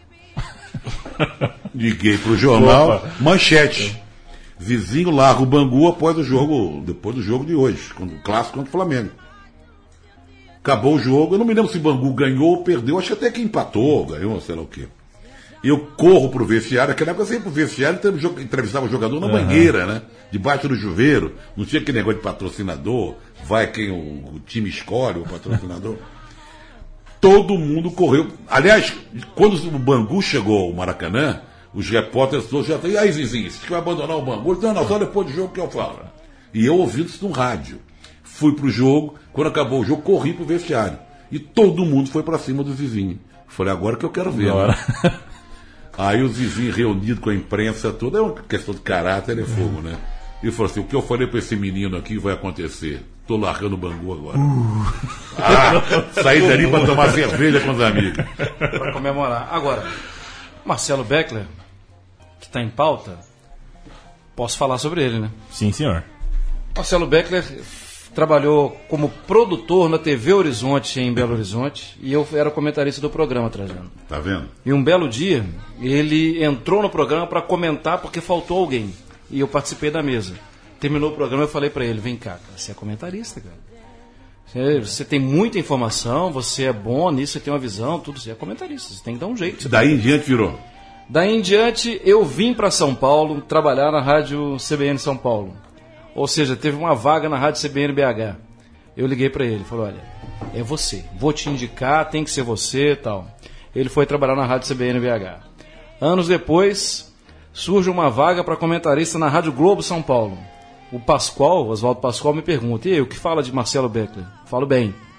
Liguei pro jornal, manchete. Zizinho larga o Bangu depois do jogo de hoje, o clássico contra o Flamengo. Acabou o jogo, eu não me lembro se o Bangu ganhou ou perdeu, acho que até que empatou, ganhou, sei lá o quê. Eu corro pro vestiário, naquela época eu ia pro vestiário e entrevistava o jogador na banheira, né? Debaixo do chuveiro, não tinha aquele negócio de patrocinador, vai quem o time escolhe, o patrocinador. Todo mundo correu. Aliás, quando o Bangu chegou ao Maracanã, os repórteres todos já falaram, e aí, Zizinho, você vai abandonar o Bangu? Não, só depois do jogo que eu falo. E eu ouvindo isso no rádio. Fui pro jogo, quando acabou o jogo, corri pro vestiário. E todo mundo foi pra cima do Zizinho. Falei, agora que eu quero ver. Né? Aí o Zizinho reunido com a imprensa toda, é uma questão de caráter, é fogo, né? E falou assim, o que eu falei pra esse menino aqui vai acontecer. Tô largando o Bangu agora. Saí dali pra tomar cerveja com os amigos. Pra comemorar. Agora, Marcelo Beckler, que está em pauta, posso falar sobre ele, né? Sim, senhor. Marcelo Beckler trabalhou como produtor na TV Horizonte, em Belo Horizonte, e eu era comentarista do programa, Trajano. Tá vendo? E um belo dia, ele entrou no programa para comentar porque faltou alguém. E eu participei da mesa. Terminou o programa, eu falei para ele, vem cá, cara, você é comentarista, cara. Você tem muita informação, você é bom nisso, você tem uma visão, tudo, você é comentarista, você tem que dar um jeito. Daí em diante virou? Daí em diante, eu vim para São Paulo trabalhar na Rádio CBN São Paulo. Ou seja, teve uma vaga na Rádio CBN BH. Eu liguei para ele, falei, olha, é você, vou te indicar, tem que ser você e tal. Ele foi trabalhar na Rádio CBN BH. Anos depois, surge uma vaga para comentarista na Rádio Globo São Paulo. O Oswaldo Pascoal me pergunta, e aí, o que fala de Marcelo Beckler? Falo bem,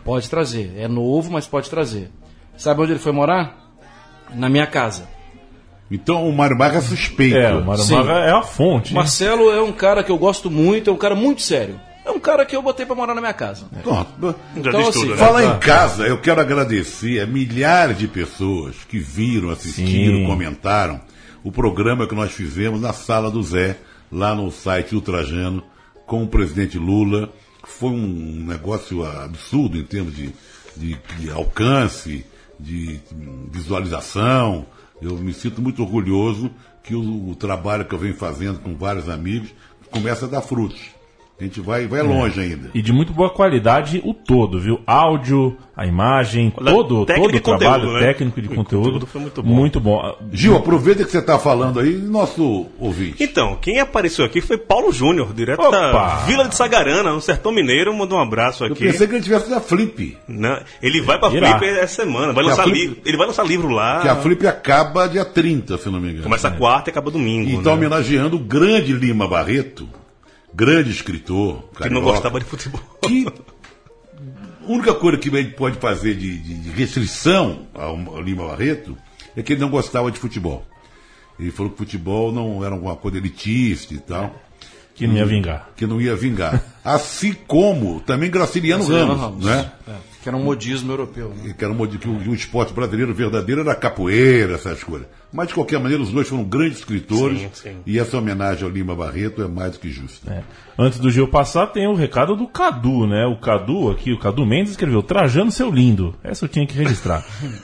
Pode trazer. É novo, mas pode trazer. Sabe onde ele foi morar? Na minha casa. Então o Mário Marra é suspeito. O Mário Marra é a fonte. Marcelo é um cara que eu gosto muito, é um cara muito sério. É um cara que eu botei pra morar na minha casa. Pronto. Então, assim, Falar em casa, eu quero agradecer a milhares de pessoas que viram, assistiram, comentaram o programa que nós fizemos na Sala do Zé, lá no site Ultrajano, com o presidente Lula. Foi um negócio absurdo em termos de alcance, de visualização. Eu me sinto muito orgulhoso que o trabalho que eu venho fazendo com vários amigos começa a dar frutos. A gente vai longe ainda. E de muito boa qualidade o todo, viu? Áudio, a imagem, todo o trabalho técnico de conteúdo foi muito bom. Muito bom. Gil, aproveita que você está falando aí, nosso ouvinte. Então, quem apareceu aqui foi Paulo Júnior, direto da Vila de Sagarana, no Sertão Mineiro, mandou um abraço aqui. Eu pensei que ele tivesse da Flip. Não, ele vai pra Flip essa semana, vai lançar livro. Ele vai lançar livro lá. Que a Flip acaba dia 30, se não me engano. Começa quarta e acaba domingo. E está homenageando o grande Lima Barreto, grande escritor, que não gostava de futebol. Que a única coisa que ele pode fazer de restrição ao Lima Barreto é que ele não gostava de futebol. Ele falou que futebol não era uma coisa elitista e tal. Que não ia vingar. Que não ia vingar. Assim como também Graciliano Ramos, né? Que era um modismo europeu. Né? Que era que o esporte brasileiro verdadeiro era capoeira, essas coisas. Mas, de qualquer maneira, os dois foram grandes escritores. Sim. E essa homenagem ao Lima Barreto é mais do que justa. Antes do Gil passar, tem o recado do Cadu, né? O Cadu Mendes escreveu: Trajano, seu lindo. Essa eu tinha que registrar.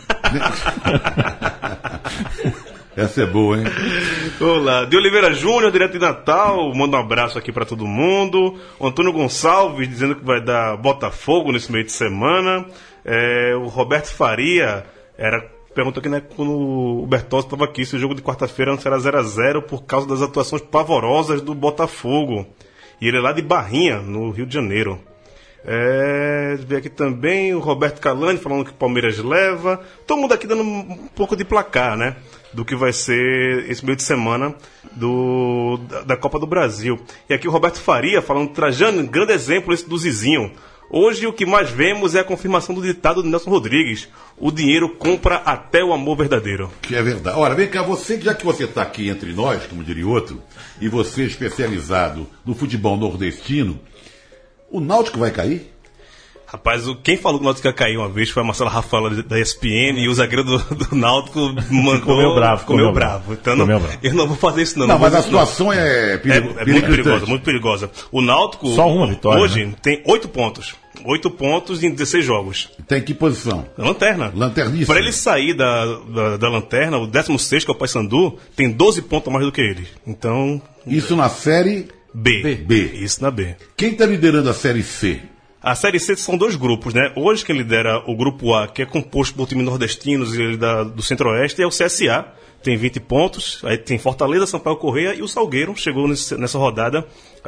Essa é boa, hein? Olá, de Oliveira Júnior, direto de Natal, manda um abraço aqui para todo mundo. O Antônio Gonçalves dizendo que vai dar Botafogo nesse meio de semana. O Roberto Faria perguntou aqui, né, quando o Bertozzi estava aqui, se o jogo de quarta-feira não será 0x0 por causa das atuações pavorosas do Botafogo. E ele é lá de Barrinha, no Rio de Janeiro. Vê aqui também o Roberto Calani falando que o Palmeiras leva. Todo mundo aqui dando um pouco de placar, né? Do que vai ser esse meio de semana da Copa do Brasil. E aqui o Roberto Faria falando: Trajano, grande exemplo esse do Zizinho. Hoje o que mais vemos é a confirmação do ditado de Nelson Rodrigues: o dinheiro compra até o amor verdadeiro. Que é verdade. Ora, vem cá, já que você está aqui entre nós, como diria outro, e você é especializado no futebol nordestino, o Náutico vai cair? Rapaz, quem falou que o Náutico ia cair uma vez foi a Marcela Rafaela da ESPN, e o zagueiro do Náutico mandou... Ficou meio bravo. Então eu não vou fazer isso não. Não, mas a situação é muito perigosa, muito perigosa. O Náutico só uma vitória, hoje, né? Tem 8 pontos. 8 pontos em 16 jogos. Tem que posição? Lanterna. Lanternista. Para ele sair da lanterna, o 16º, que é o Paysandu, tem 12 pontos a mais do que ele. Então... Isso na Série B. Isso na B. Quem está liderando a Série C? A Série C são 2 grupos, né? Hoje quem lidera o grupo A, que é composto por times nordestinos e do Centro-Oeste, é o CSA, tem 20 pontos. Aí tem Fortaleza, Sampaio Corrêa e o Salgueiro chegou nessa rodada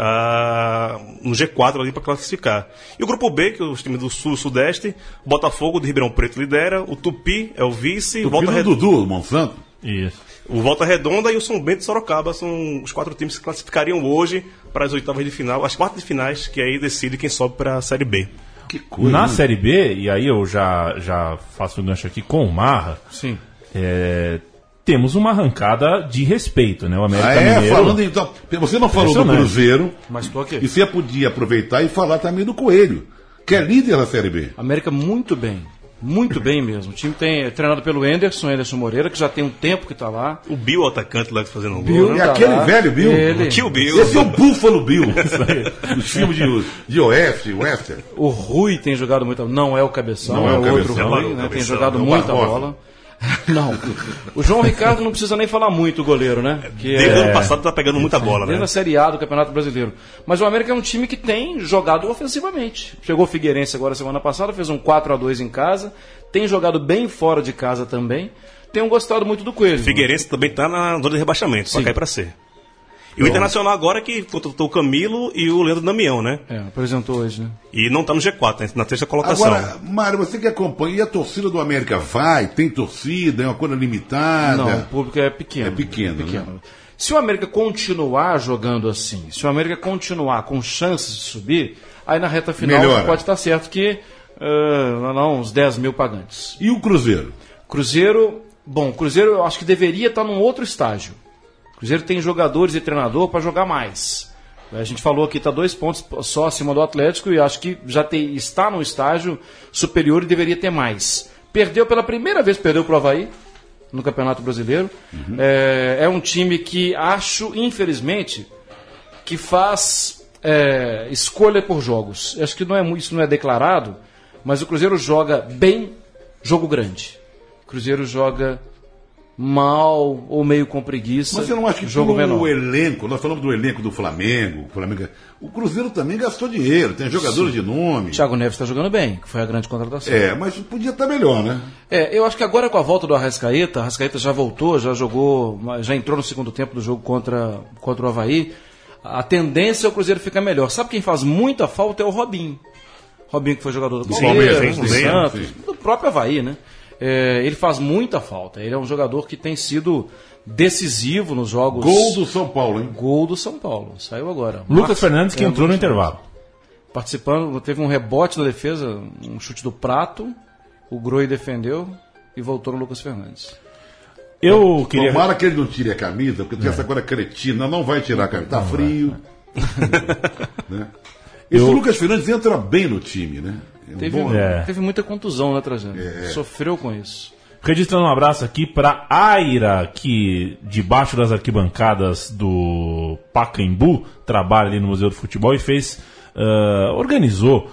no G4 ali para classificar. E o grupo B, que é os times do Sul e Sudeste, Botafogo de Ribeirão Preto lidera, o Tupi é o vice, o Volta Redonda. Dudu, Monsanto. Isso. O Volta Redonda e o São Bento de Sorocaba são os 4 times que se classificariam hoje para as oitavas de final, as quartas de finais, que aí decide quem sobe para a Série B. Que coisa, na né? Série B, e aí eu já faço o gancho aqui com o Marra, sim. Temos uma arrancada de respeito, né? O América Mineiro... Falando então, você não falou do Cruzeiro, mas tô aqui. E você podia aproveitar e falar também do Coelho, que é líder da Série B. América muito bem. Muito bem mesmo. O time é treinado pelo Anderson Moreira, que já tem um tempo que está lá. O Bill, o atacante lá fazendo um gol. É aquele velho Bill? Ele. Tio Bill. Esse é o Buffalo Bill. Os filmes de Oeste, Western. O Rui tem jogado muita... Não é o Cabeção, não é o outro Cabeção, Rui, né? Tem jogado muita bola. Não. O João Ricardo não precisa nem falar muito, o goleiro, né? Desde o ano passado tá pegando muita bola, desde né? a Série A do Campeonato Brasileiro. Mas o América é um time que tem jogado ofensivamente. Chegou o Figueirense agora semana passada, fez um 4-2 em casa. Tem jogado bem fora de casa também. Tenho gostado muito do Coelho. Figueirense também tá na zona de rebaixamento, só cair pra C. E o Internacional agora que contratou o Camilo e o Leandro Damião, né? Apresentou hoje, né? E não tá no G4, na terceira colocação. Agora, Mário, você que acompanha, a torcida do América tem torcida, é uma coisa limitada? Não, o público é pequeno. É pequeno. Né? Se o América continuar jogando assim, se o América continuar com chances de subir, aí na reta final pode estar certo que uns 10 mil pagantes. E o Cruzeiro? Cruzeiro eu acho que deveria estar num outro estágio. O Cruzeiro tem jogadores e treinador para jogar mais. A gente falou aqui, está 2 pontos só acima do Atlético e acho que já está num estágio superior e deveria ter mais. Perdeu pela primeira vez, perdeu para o Avaí no Campeonato Brasileiro. É um time que acho, infelizmente, que faz escolha por jogos. Acho que isso não é declarado, mas o Cruzeiro joga bem jogo grande. O Cruzeiro joga mal ou meio com preguiça. Mas você não acha que jogo menor. O elenco, nós falamos do elenco do Flamengo, o Cruzeiro também gastou dinheiro, tem jogadores de nome. Thiago Neves está jogando bem, que foi a grande contratação. Mas podia estar melhor, né? Eu acho que agora com a volta do Arrascaeta já voltou, já jogou, já entrou no segundo tempo do jogo contra o Avaí. A tendência é o Cruzeiro ficar melhor. Sabe quem faz muita falta é o Robinho. Robinho que foi jogador do Palmeiras, do Santos, do próprio Avaí, né? Ele faz muita falta. Ele é um jogador que tem sido decisivo nos jogos. Gol do São Paulo, hein? Gol do São Paulo. Saiu agora. Lucas Fernandes que entrou no intervalo. Participando, teve um rebote na defesa, um chute do Prato. O Groi defendeu e voltou no Lucas Fernandes. Tomara que ele não tire a camisa, porque essa coisa cretina, não vai tirar a camisa. Tá frio. Né? Esse Lucas Fernandes entra bem no time, né? Teve muita contusão, né, Trajano? Sofreu com isso. Registrando um abraço aqui para Aira, que debaixo das arquibancadas do Pacaembu trabalha ali no Museu do Futebol e organizou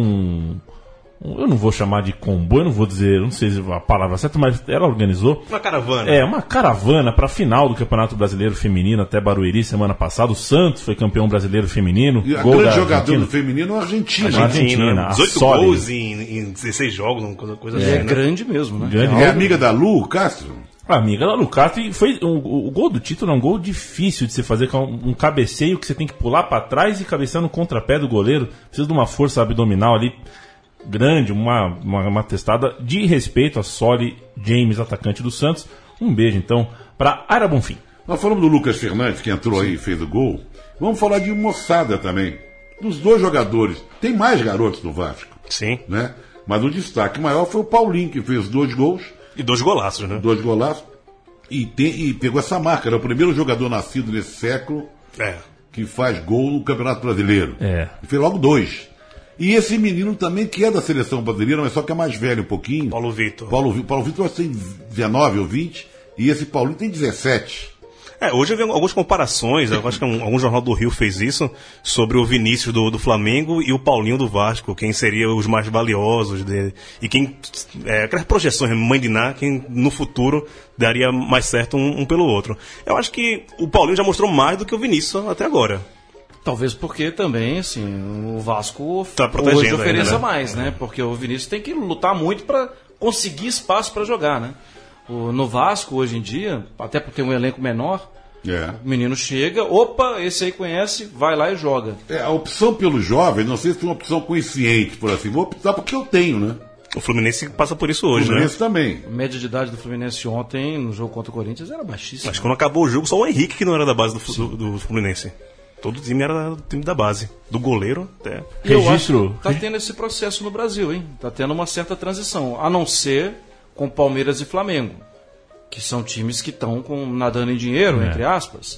eu não vou chamar de comboio, não sei a palavra certa, mas ela organizou uma caravana. Uma caravana para a final do Campeonato Brasileiro Feminino até Barueri semana passada. O Santos foi campeão brasileiro feminino. E a grande jogadora do feminino é a Argentina. 18 gols em 16 jogos, coisa assim. É grande mesmo, né? É amiga da Lu Castro? Amiga da Lu Castro, e foi o gol do título é um gol difícil de se fazer, com um cabeceio que você tem que pular para trás e cabecear no contrapé do goleiro. Precisa de uma força abdominal ali grande, uma testada de respeito a Soli James, atacante do Santos. Um beijo, então, para Aira Bonfim. Nós falamos do Lucas Fernandes, que entrou aí e fez o gol. Vamos falar de moçada também. Dos 2 jogadores. Tem mais garotos no Vasco. Sim. Né? Mas o destaque maior foi o Paulinho, que fez 2 gols. E 2 golaços, né? 2 golaços. E pegou essa marca. Era o primeiro jogador nascido nesse século que faz gol no Campeonato Brasileiro. E fez logo 2. E esse menino também, que é da seleção brasileira, mas só que é mais velho um pouquinho. Paulo Vitor. Paulo Vitor tem 19 ou 20, e esse Paulinho tem 17. Hoje eu vi algumas comparações, eu acho que algum jornal do Rio fez isso, sobre o Vinícius do Flamengo e o Paulinho do Vasco, quem seriam os mais valiosos dele. E quem, aquelas projeções, mãe de Ná, quem no futuro daria mais certo um pelo outro. Eu acho que o Paulinho já mostrou mais do que o Vinícius até agora. Talvez porque também, assim, o Vasco tá hoje ofereça mais, né? Porque o Vinícius tem que lutar muito para conseguir espaço para jogar, né? No Vasco, hoje em dia, até por ter um elenco menor, o menino chega, opa, esse aí conhece, vai lá e joga. A opção pelo jovem, não sei se é uma opção consciente, por assim, vou optar porque eu tenho, né? O Fluminense passa por isso hoje, né? O Fluminense também. A média de idade do Fluminense ontem, no jogo contra o Corinthians, era baixíssima. Mas quando acabou o jogo, só o Henrique que não era da base do Fluminense. Todo o time era do time da base, do goleiro até. E eu acho que tá tendo esse processo no Brasil, hein? Tá tendo uma certa transição, a não ser com Palmeiras e Flamengo, que são times que estão nadando em dinheiro, entre aspas.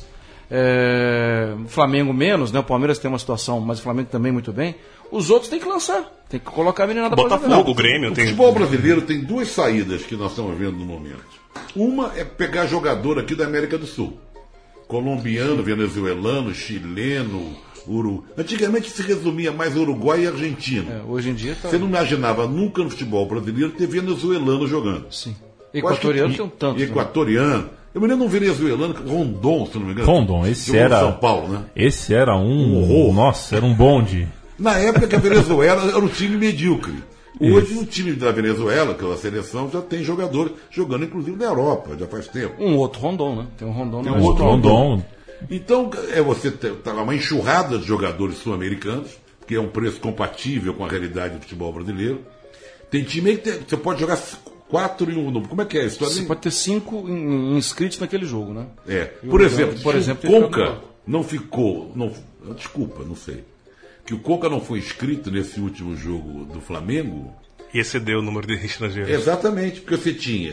Flamengo menos, né? O Palmeiras tem uma situação, mas o Flamengo também muito bem. Os outros tem que lançar, tem que colocar a meninada para jogar. Botafogo, o Grêmio. O futebol brasileiro tem 2 saídas que nós estamos vendo no momento. Uma é pegar jogador aqui da América do Sul. Colombiano, venezuelano, chileno, Antigamente se resumia mais Uruguai e Argentina. Hoje em dia tá... Você não imaginava nunca no futebol brasileiro ter venezuelano jogando. Sim. Equatoriano tem um tanto. Equatoriano. Né? Eu me lembro de um venezuelano, Rondon, se não me engano. Rondon, esse era. São Paulo, né? Esse era um horror. Nossa, era um bonde. Na época que a Venezuela era um time medíocre. Hoje o time da Venezuela, que é a seleção, já tem jogador jogando inclusive na Europa, já faz tempo. Um outro Rondon, né? Tem um Rondon. Tem um outro Rondon. Então, você tá uma enxurrada de jogadores sul-americanos, que é um preço compatível com a realidade do futebol brasileiro. Tem time aí que você pode jogar 4 em um. Como é que é a história? Você pode ter 5 inscritos naquele jogo, né? Por exemplo, Conca não ficou. Desculpa, não sei. que o Conca não foi inscrito nesse último jogo do Flamengo. E excedeu o número de estrangeiros. Exatamente, porque você tinha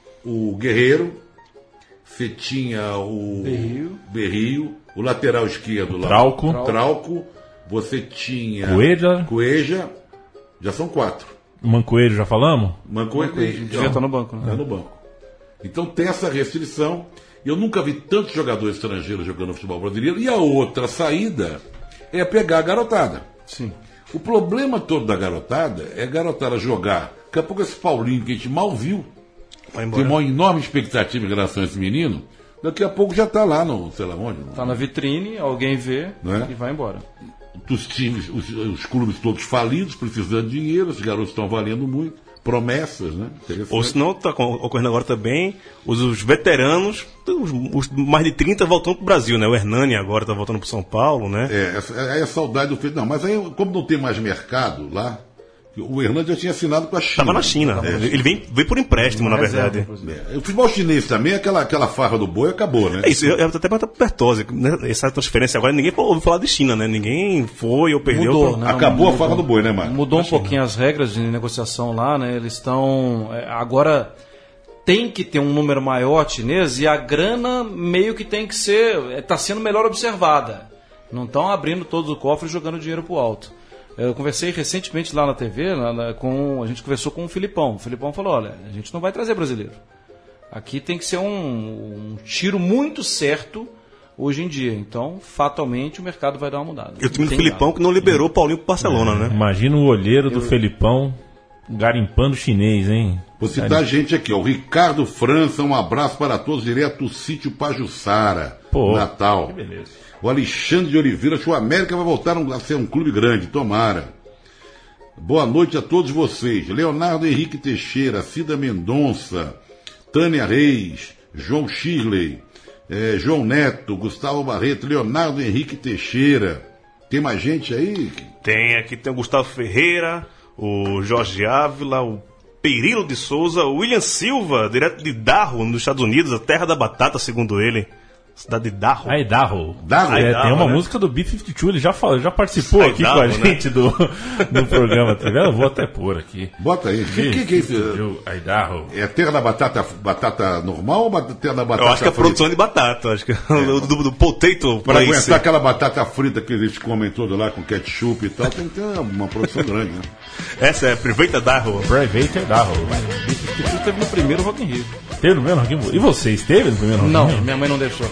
o Guerreiro, você tinha o Berrio, o lateral esquerdo lá, Trauco, você tinha Cueja, já são 4. Mancoeiro, já falamos? Mancoeiro já está no banco, né? Tá no banco. Então tem essa restrição. Eu nunca vi tantos jogadores estrangeiros jogando no futebol brasileiro. E a outra saída é pegar a garotada. Sim. O problema todo da garotada é a garotada jogar. Daqui a pouco esse Paulinho, que a gente mal viu, tem uma enorme expectativa em relação a esse menino, daqui a pouco já está lá no, sei lá onde. Está na vitrine, alguém vê e vai embora. Os times, os clubes todos falidos, precisando de dinheiro, os garotos estão valendo muito, promessas, né? Ou senão está ocorrendo agora também os veteranos, os mais de 30 voltando para o Brasil, né? O Hernani agora está voltando para São Paulo, né? É a saudade do feito. Não, mas aí, como não tem mais mercado lá, o Hernani já tinha assinado com a China. Estava na China. Ele veio por empréstimo, na verdade. O futebol chinês também, aquela farra do boi acabou, né? É isso, eu até perguntar pro Bertozzi, né? Essa transferência agora, ninguém ouviu falar de China, né? Ninguém foi ou perdeu. Mudou, né? Acabou a farra do boi, né, Mário? Mudou um pouquinho as regras de negociação lá, né? Eles estão... Agora tem que ter um número maior chinês e a grana meio que tem que ser... Está sendo melhor observada. Não estão abrindo todos os cofres e jogando dinheiro pro alto. Eu conversei recentemente lá na TV, a gente conversou com o Filipão. O Filipão falou, olha, a gente não vai trazer brasileiro. Aqui tem que ser um tiro muito certo hoje em dia. Então, fatalmente, o mercado vai dar uma mudada. E o time do Filipão que não liberou o Paulinho pro Barcelona, né? Imagina o olheiro do Felipão garimpando chinês, hein? Vou citar gente aqui, ó. O Ricardo França, um abraço para todos, direto do sítio Pajuçara, Natal. Que beleza. O Alexandre de Oliveira, acho que o América vai voltar a ser um clube grande, tomara. Boa noite a todos vocês. Leonardo Henrique Teixeira, Cida Mendonça, Tânia Reis, João Shirley, João Neto, Gustavo Barreto, Leonardo Henrique Teixeira. Tem mais gente aí? Tem, aqui tem o Gustavo Ferreira, o Jorge Ávila, o Peirilo de Souza, o William Silva, direto de Darro, nos Estados Unidos, a terra da batata, segundo ele. Cidade de Darro. Aí, Darro. Tem uma música do B-52, ele já participou aqui com a gente, né? do programa, tá vendo? Eu vou até pôr aqui. Bota aí. O que é isso? Aí, Darro. É a terra da batata normal ou a terra da batata frita? Eu acho que é a produção de batata, acho que do potato. Para aguentar aquela batata frita que eles comem toda lá com ketchup e tal, tem que ter uma produção grande, né? Essa é Private Darro. Private Darro. B-52 esteve no primeiro Rock in Rio. Teve no primeiro Rock in Rio? E você esteve no primeiro Rock in Rio? Não, minha mãe não deixou.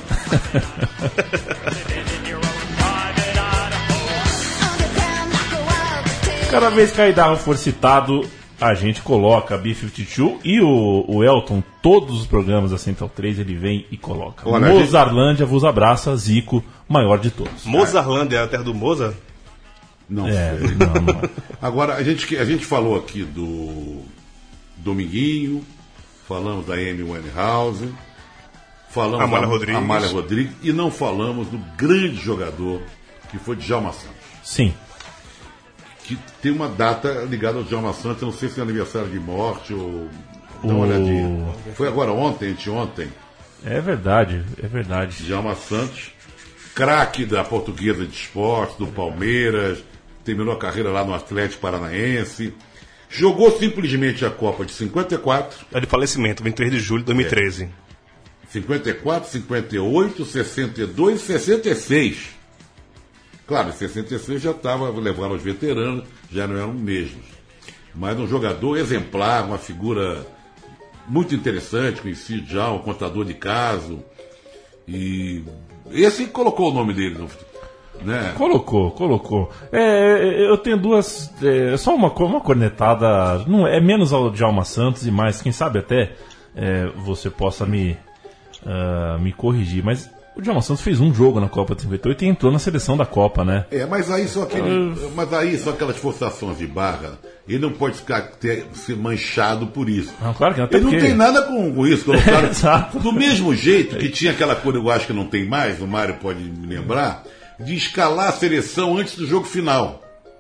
Cada vez que a Idarro for citado, a gente coloca a B-52 e o Elton, todos os programas da Central 3, ele vem e coloca. Olha, Mozarlândia vos abraça, Zico, maior de todos. Mozarlândia é a terra do Mozart? Não sei. Não. Agora, a gente falou aqui do Dominguinho, falamos da Amy Winehouse, falamos da Amália Rodrigues e não falamos do grande jogador que foi Djalma Santos. Sim. Que tem uma data ligada ao Djalma Santos, eu não sei se é aniversário de morte ou... Dá uma olhadinha. Foi agora ontem, anteontem. É verdade. Djalma Santos, craque da Portuguesa de Esportes, do Palmeiras, terminou a carreira lá no Atlético Paranaense. Jogou simplesmente a Copa de 54. É de falecimento, 23 de julho de 2013. 54, 58, 62 e 66. Claro, em 66 já estava levando os veteranos, já não eram mesmos. Mas um jogador exemplar, uma figura muito interessante, conhecido já, um contador de caso. E esse colocou o nome dele no futebol. Né? Colocou. Eu tenho duas. Só uma cornetada. Não, é menos ao Djalma Santos e mais, quem sabe até você possa me corrigir. Mas o Djalma Santos fez um jogo na Copa de 58 e entrou na seleção da Copa, né? Mas aí só aquelas forçações de barra. Ele não pode ser manchado por isso. Não, claro que não. Ele não tem nada com isso. Colocaram do mesmo jeito que tinha aquela coisa, eu acho que não tem mais, o Mário pode me lembrar, de escalar a seleção antes do jogo final.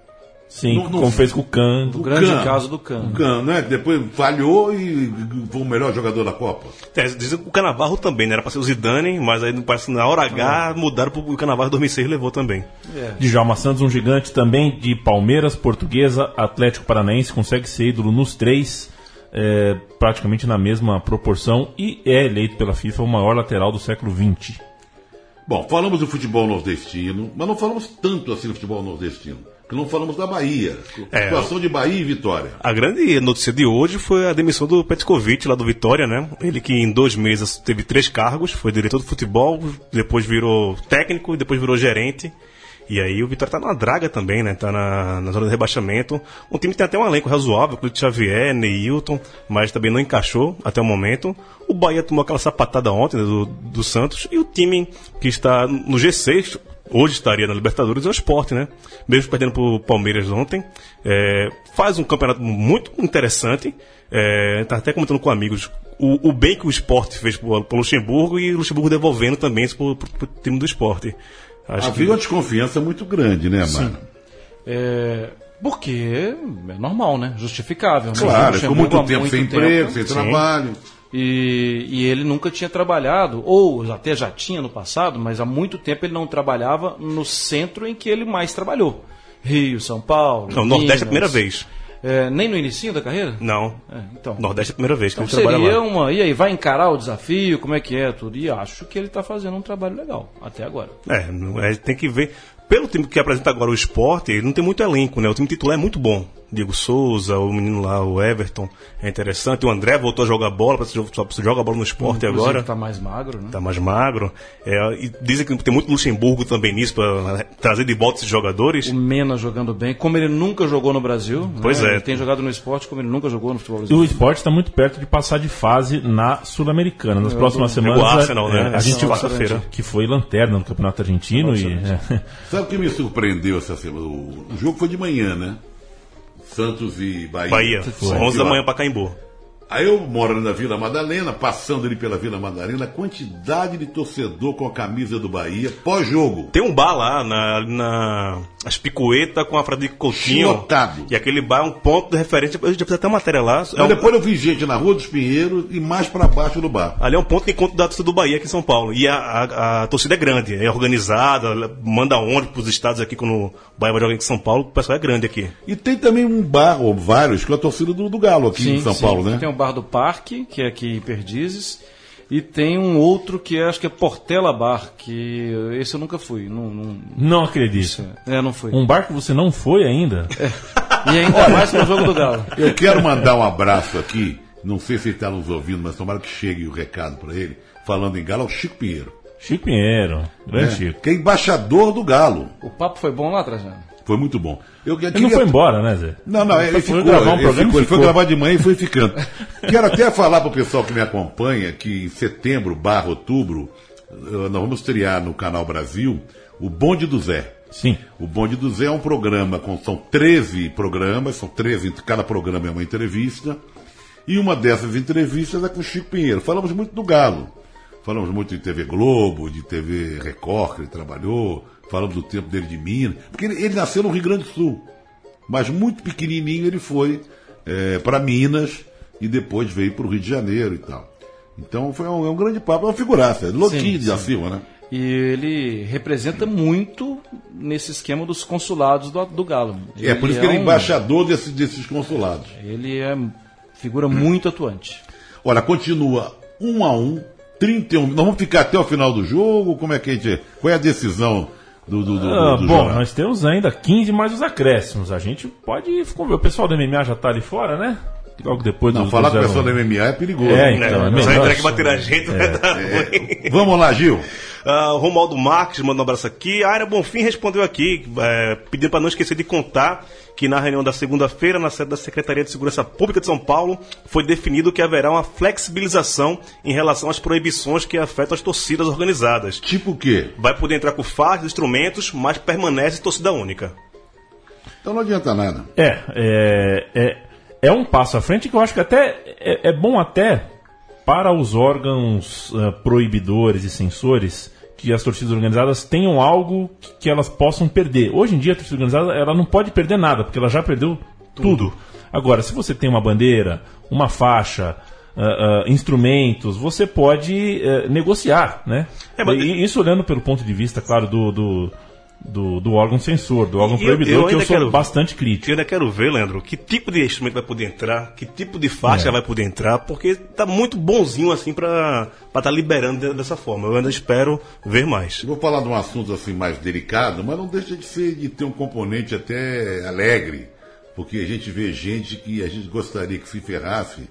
Sim, como fez com o Kahn. O grande caso do Kahn. O Kahn, né? Depois falhou e foi o melhor jogador da Copa. Dizem que o Cannavaro também, né? Era pra ser o Zidane, mas aí parece que na hora H mudaram pro Cannavaro em 2006 e levou também. Djalma Santos, um gigante também de Palmeiras, Portuguesa, Atlético Paranaense, consegue ser ídolo nos 3, praticamente na mesma proporção, e é eleito pela FIFA o maior lateral do século XX. Bom, falamos do futebol nordestino, mas não falamos tanto assim do futebol nordestino. Que não falamos da Bahia. Situação de Bahia e Vitória. A grande notícia de hoje foi a demissão do Petkovic, lá do Vitória, né? Ele que em 2 meses teve 3 cargos, foi diretor do futebol, depois virou técnico e depois virou gerente. E aí o Vitória tá numa draga também, né? Tá na zona de rebaixamento. Um time que tem até um elenco razoável, com o Xavier, Neilton, mas também não encaixou até o momento. O Bahia tomou aquela sapatada ontem, né, do Santos. E o time que está no G6... hoje estaria na Libertadores, é o Sport, né? Mesmo perdendo pro Palmeiras ontem. Faz um campeonato muito interessante. Tá até comentando com amigos o bem que o Sport fez pro Luxemburgo e o Luxemburgo devolvendo também isso pro time do Sport. Havia uma desconfiança muito grande, né, mano? Porque é normal, né? Justificável. Claro, né? ficou muito tempo sem emprego, sem trabalho. E ele nunca tinha trabalhado, ou até já tinha no passado, mas há muito tempo ele não trabalhava no centro em que ele mais trabalhou. Rio, São Paulo. Não, Minas. Nordeste é a primeira vez. Nem no início da carreira? Não. Então. Nordeste é a primeira vez que Então ele trabalha seria lá. E aí, vai encarar o desafio? Como é que é tudo? E acho que ele está fazendo um trabalho legal, até agora. Tem que ver. Pelo time que apresenta agora o Sport, ele não tem muito elenco, né? O time titular é muito bom. Diego Souza, o menino lá, o Everton, é interessante. O André voltou a jogar bola, só joga bola no Sport agora. Tá mais magro, né? Tá mais magro. E dizem que tem muito Luxemburgo também nisso, para trazer de volta esses jogadores. O Mena jogando bem, como ele nunca jogou no Brasil. Pois né? é. Ele tem jogado no Sport como ele nunca jogou no futebol brasileiro. E o Sport está muito perto de passar de fase na Sul-Americana. Nas próximas semanas. O Arsenal, né? A gente quarta-feira. Que foi lanterna no Campeonato Argentino. Sabe o que me surpreendeu essa semana? O jogo foi de manhã, né? Santos e Bahia. 11 da manhã para Caimbu. Aí eu moro ali na Vila Madalena, passando ali pela Vila Madalena, a quantidade de torcedor com a camisa do Bahia, pós-jogo. Tem um bar lá, na Aspicueta com a Frederico Coutinho. Lotado. E aquele bar é um ponto de referência. Eu já fiz até matéria lá. Mas depois eu vi gente na Rua dos Pinheiros e mais pra baixo do bar. Ali é um ponto de encontro da torcida do Bahia aqui em São Paulo. E a torcida é grande, é organizada, manda ônibus pros estados aqui quando o Bahia vai jogar aqui em São Paulo. O pessoal é grande aqui. E tem também um bar, ou vários, com a torcida do Galo aqui em São Paulo, né? Tem o bar do Parque, que é aqui em Perdizes. E tem um outro que acho que é Portela Bar, que esse eu nunca fui. Não acredito. Não fui. Um bar que você não foi ainda? E ainda mais no jogo do Galo. Eu quero mandar um abraço aqui, não sei se ele está nos ouvindo, mas tomara que chegue o recado para ele, falando em Galo, ao Chico Pinheiro. Chico Pinheiro, grande Chico. Que é embaixador do Galo. O papo foi bom lá, Trajano? Foi muito bom. Ele não foi embora, né, Zé? Não, ele ficou. Ele foi gravar de manhã e foi ficando. Quero até falar para o pessoal que me acompanha que em setembro, outubro, nós vamos estrear no Canal Brasil o Bonde do Zé. Sim. O Bonde do Zé é um programa, são 13 programas, são 13, cada programa é uma entrevista. E uma dessas entrevistas é com o Chico Pinheiro. Falamos muito do Galo. Falamos muito de TV Globo, de TV Record, que ele trabalhou. Falamos do tempo dele de Minas. Porque ele nasceu no Rio Grande do Sul. Mas muito pequenininho ele foi para Minas e depois veio para o Rio de Janeiro e tal. Então foi um grande papo, é uma figuraça. Louquinho de acima, né? E ele representa muito nesse esquema dos consulados do Galo. Por isso que ele é embaixador desses consulados. Ele é figura muito atuante. Olha, continua 1-1, 31. Nós vamos ficar até o final do jogo? Como é que a gente. Qual é a decisão do bom, jogo? Nós temos ainda 15 mais os acréscimos. A gente pode. O pessoal do MMA já tá ali fora, né? Logo depois não, falar com o pessoal do MMA é perigoso. Só entrar aqui bater a gente. Vamos lá, Gil. O Romualdo Marques mandou um abraço aqui. A Aira Bonfim respondeu aqui, pedindo para não esquecer de contar que na reunião da segunda-feira, na sede da Secretaria de Segurança Pública de São Paulo, foi definido que haverá uma flexibilização em relação às proibições que afetam as torcidas organizadas. Tipo o quê? Vai poder entrar com faixas, instrumentos, mas permanece torcida única. Então não adianta nada. É um passo à frente que eu acho que até é bom até para os órgãos proibidores e censores que as torcidas organizadas tenham algo que elas possam perder. Hoje em dia a torcida organizada ela não pode perder nada, porque ela já perdeu tudo. Agora, se você tem uma bandeira, uma faixa, instrumentos, você pode negociar, né? E isso olhando pelo ponto de vista, claro, do órgão censor, do órgão proibidor, que eu sou bastante crítico. Eu ainda quero ver, Leandro, que tipo de instrumento vai poder entrar, que tipo de faixa vai poder entrar, porque tá muito bonzinho assim pra tá liberando dessa forma. Eu ainda espero ver mais. Eu vou falar de um assunto assim mais delicado, mas não deixa de ter um componente até alegre, porque a gente vê gente que a gente gostaria que se ferrasse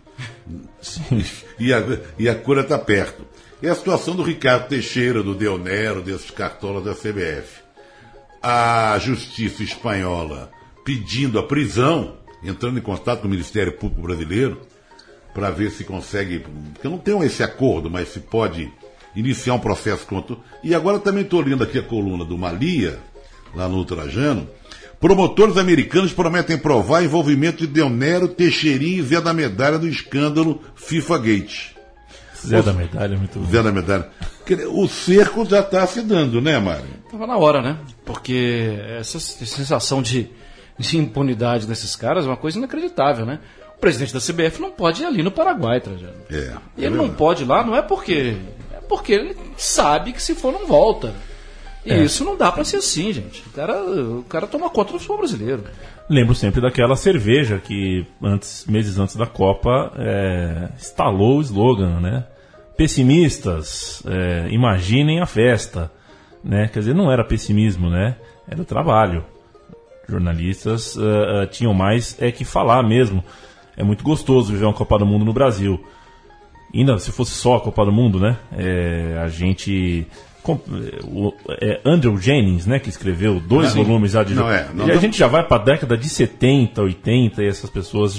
e a cura tá perto. É a situação do Ricardo Teixeira, do Del Nero, desses cartolas da CBF. A justiça espanhola pedindo a prisão, entrando em contato com o Ministério Público Brasileiro, para ver se consegue, porque não tem esse acordo, mas se pode iniciar um processo contra. E agora também estou lendo aqui a coluna do Malia, lá no Ultrajano. Promotores americanos prometem provar envolvimento de Del Nero, Teixeirinha e Zé da Medalha no escândalo FIFA Gate. Zé da Medalha, muito bom. Zé da Medalha. O cerco já está se dando, né, Mário? Estava na hora, né? Porque essa sensação de impunidade desses caras é uma coisa inacreditável, né? O presidente da CBF não pode ir ali no Paraguai, Trajano. E ele não pode ir lá, não é porque... É porque ele sabe que se for não volta. E isso não dá para ser assim, gente. O cara toma conta do futebol brasileiro. Lembro sempre daquela cerveja que meses antes da Copa instalou o slogan, né? Pessimistas, imaginem a festa, né? Quer dizer, não era pessimismo, né? Era o trabalho. Jornalistas tinham mais que falar mesmo. É muito gostoso viver uma Copa do Mundo no Brasil. Ainda se fosse só a Copa do Mundo, né? A gente... Andrew Jennings, né, que escreveu 2 volumes já de jogo. E a gente já vai para a década de 70, 80 e essas pessoas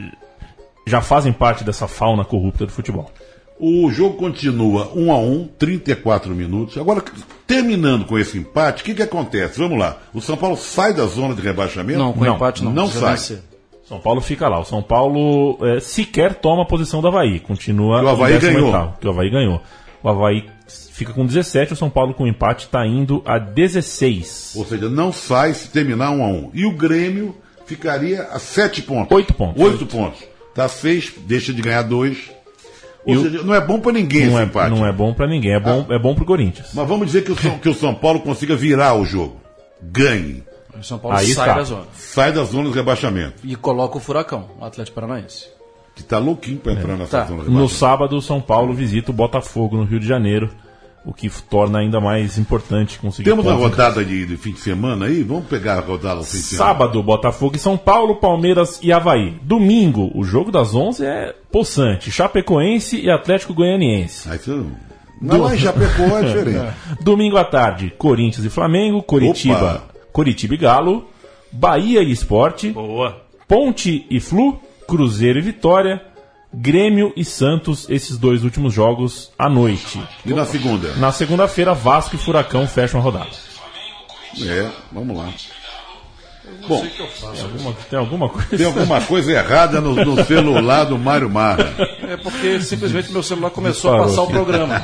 já fazem parte dessa fauna corrupta do futebol. O jogo continua 1-1, 34 minutos. Agora, terminando com esse empate, o que acontece? Vamos lá. O São Paulo sai da zona de rebaixamento? Não, com empate não. Não sai. São Paulo fica lá. O São Paulo sequer toma a posição do Avaí. Continua. O Avaí ganhou. Que o Avaí ganhou. O Avaí fica com 17, o São Paulo com empate está indo a 16. Ou seja, não sai se terminar 1-1. E o Grêmio ficaria a 7 pontos. 8 pontos. 8 pontos. Tá 6, deixa de ganhar 2. Ou seja, não é bom para ninguém esse empate. Não é bom para ninguém, é bom pro Corinthians. Mas vamos dizer que o São Paulo consiga virar o jogo. Ganhe. O São Paulo sai da zona. Sai da zona do rebaixamento. E coloca o Furacão, o Atlético Paranaense. Que tá louquinho para entrar nessa zona do rebaixamento. No sábado, o São Paulo visita o Botafogo no Rio de Janeiro, o que torna ainda mais importante conseguir pontos. Temos a rodada de fim de semana aí? Vamos pegar a rodada do fim de semana. Sábado, Botafogo e São Paulo, Palmeiras e Avaí. Domingo, o jogo das 11 é possante. Chapecoense e Atlético Goianiense. Não, em Chapecó é diferente. Domingo à tarde, Corinthians e Flamengo, Curitiba e Galo, Bahia e Sport, Ponte e Flu, Cruzeiro e Vitória, Grêmio e Santos, esses 2 últimos jogos à noite. E na segunda? Na segunda-feira, Vasco e Furacão fecham a rodada. Vamos lá. Bom, tem alguma coisa? Tem alguma coisa errada no celular do Mário Marra. É porque simplesmente meu celular começou a passar o programa.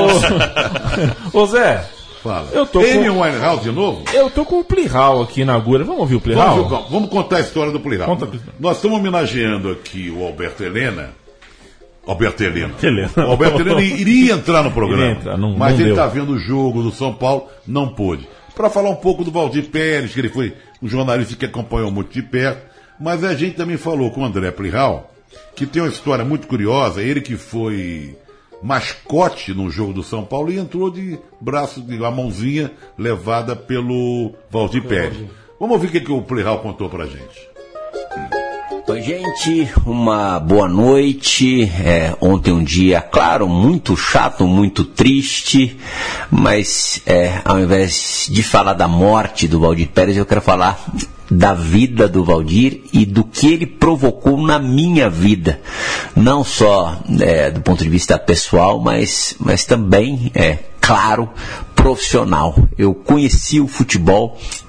Ô Zé, fala. Amy Winehouse de novo? Eu tô com o Plihal aqui na agulha. Vamos ouvir o Plihal? Vamos contar a história do Plihal. Nós estamos homenageando aqui o Alberto Helena. O Alberto Helena iria entrar no programa, mas ele está vendo o jogo do São Paulo, não pôde. Para falar um pouco do Valdir Pérez, que ele foi um jornalista que acompanhou muito de perto, mas a gente também falou com o André Plihal, que tem uma história muito curiosa, ele que foi mascote no jogo do São Paulo e entrou de braço, de a mãozinha levada pelo Valdir Pérez. Vamos ouvir o que o Plihal contou pra gente. Oi, gente, uma boa noite. Ontem um dia, claro, muito chato, muito triste, mas ao invés de falar da morte do Valdir Pérez, eu quero falar da vida do Valdir e do que ele provocou na minha vida, não só do ponto de vista pessoal, mas também, claro, profissional. Eu conheci o futebol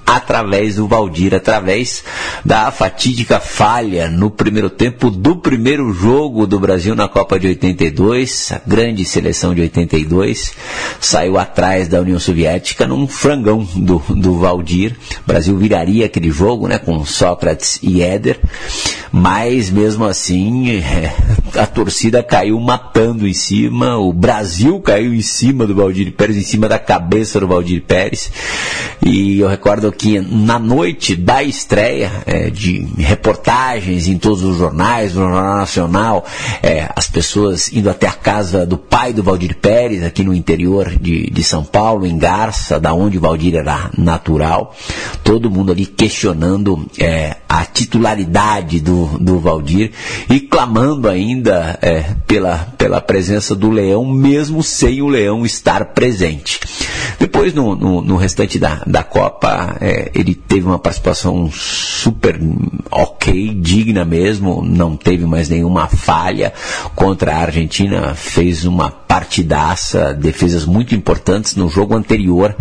através do Valdir, através da fatídica falha no primeiro tempo do primeiro jogo do Brasil na Copa de 82, a grande seleção de 82, saiu atrás da União Soviética num frangão do Valdir. O Brasil viraria aquele jogo, né, com Sócrates e Éder, mas mesmo assim a torcida caiu matando em cima, o Brasil caiu em cima do Valdir Pérez, em cima da cabeça do Valdir Pérez. E eu recordo que na noite da estreia de reportagens em todos os jornais, no Jornal Nacional, as pessoas indo até a casa do pai do Valdir Pérez, aqui no interior de São Paulo, em Garça, da onde o Valdir era natural, todo mundo ali questionando a titularidade do Valdir e clamando ainda pela presença do Leão, mesmo sem o Leão estar presente. Depois, no restante da Copa, ele teve uma participação super ok, digna mesmo, não teve mais nenhuma falha contra a Argentina, fez uma partidaça, defesas muito importantes no jogo anterior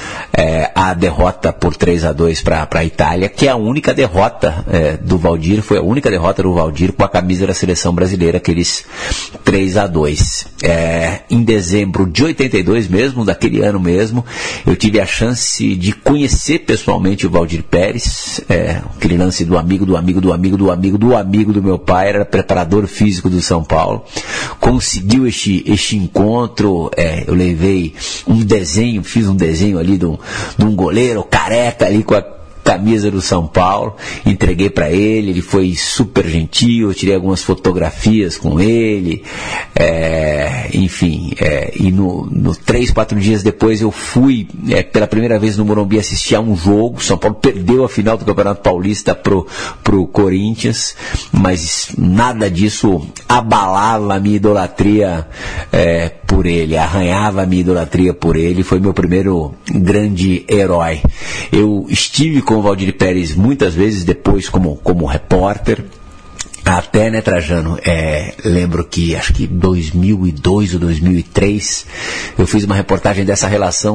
à derrota por 3-2 para a Itália, que é a única derrota do Valdir, foi a única derrota do Valdir com a camisa da seleção brasileira, aqueles 3-2. Em dezembro de 82 mesmo, daquele ano mesmo, eu tive a chance de conhecer pessoalmente o Valdir Pérez, aquele lance do amigo do meu pai, era preparador físico do São Paulo, conseguiu este encontro, eu levei um desenho, fiz um desenho ali de um goleiro careca ali com a camisa do São Paulo, entreguei para ele foi super gentil, eu tirei algumas fotografias com ele, enfim, e no 3-4 dias depois eu fui pela primeira vez no Morumbi assistir a um jogo. São Paulo perdeu a final do Campeonato Paulista pro Corinthians, mas nada disso abalava a minha idolatria por ele, arranhava a minha idolatria por ele. Foi meu primeiro grande herói. Eu estive com o Valdir Pérez muitas vezes depois como repórter, até, né, Trajano, lembro que acho que 2002 ou 2003 eu fiz uma reportagem dessa relação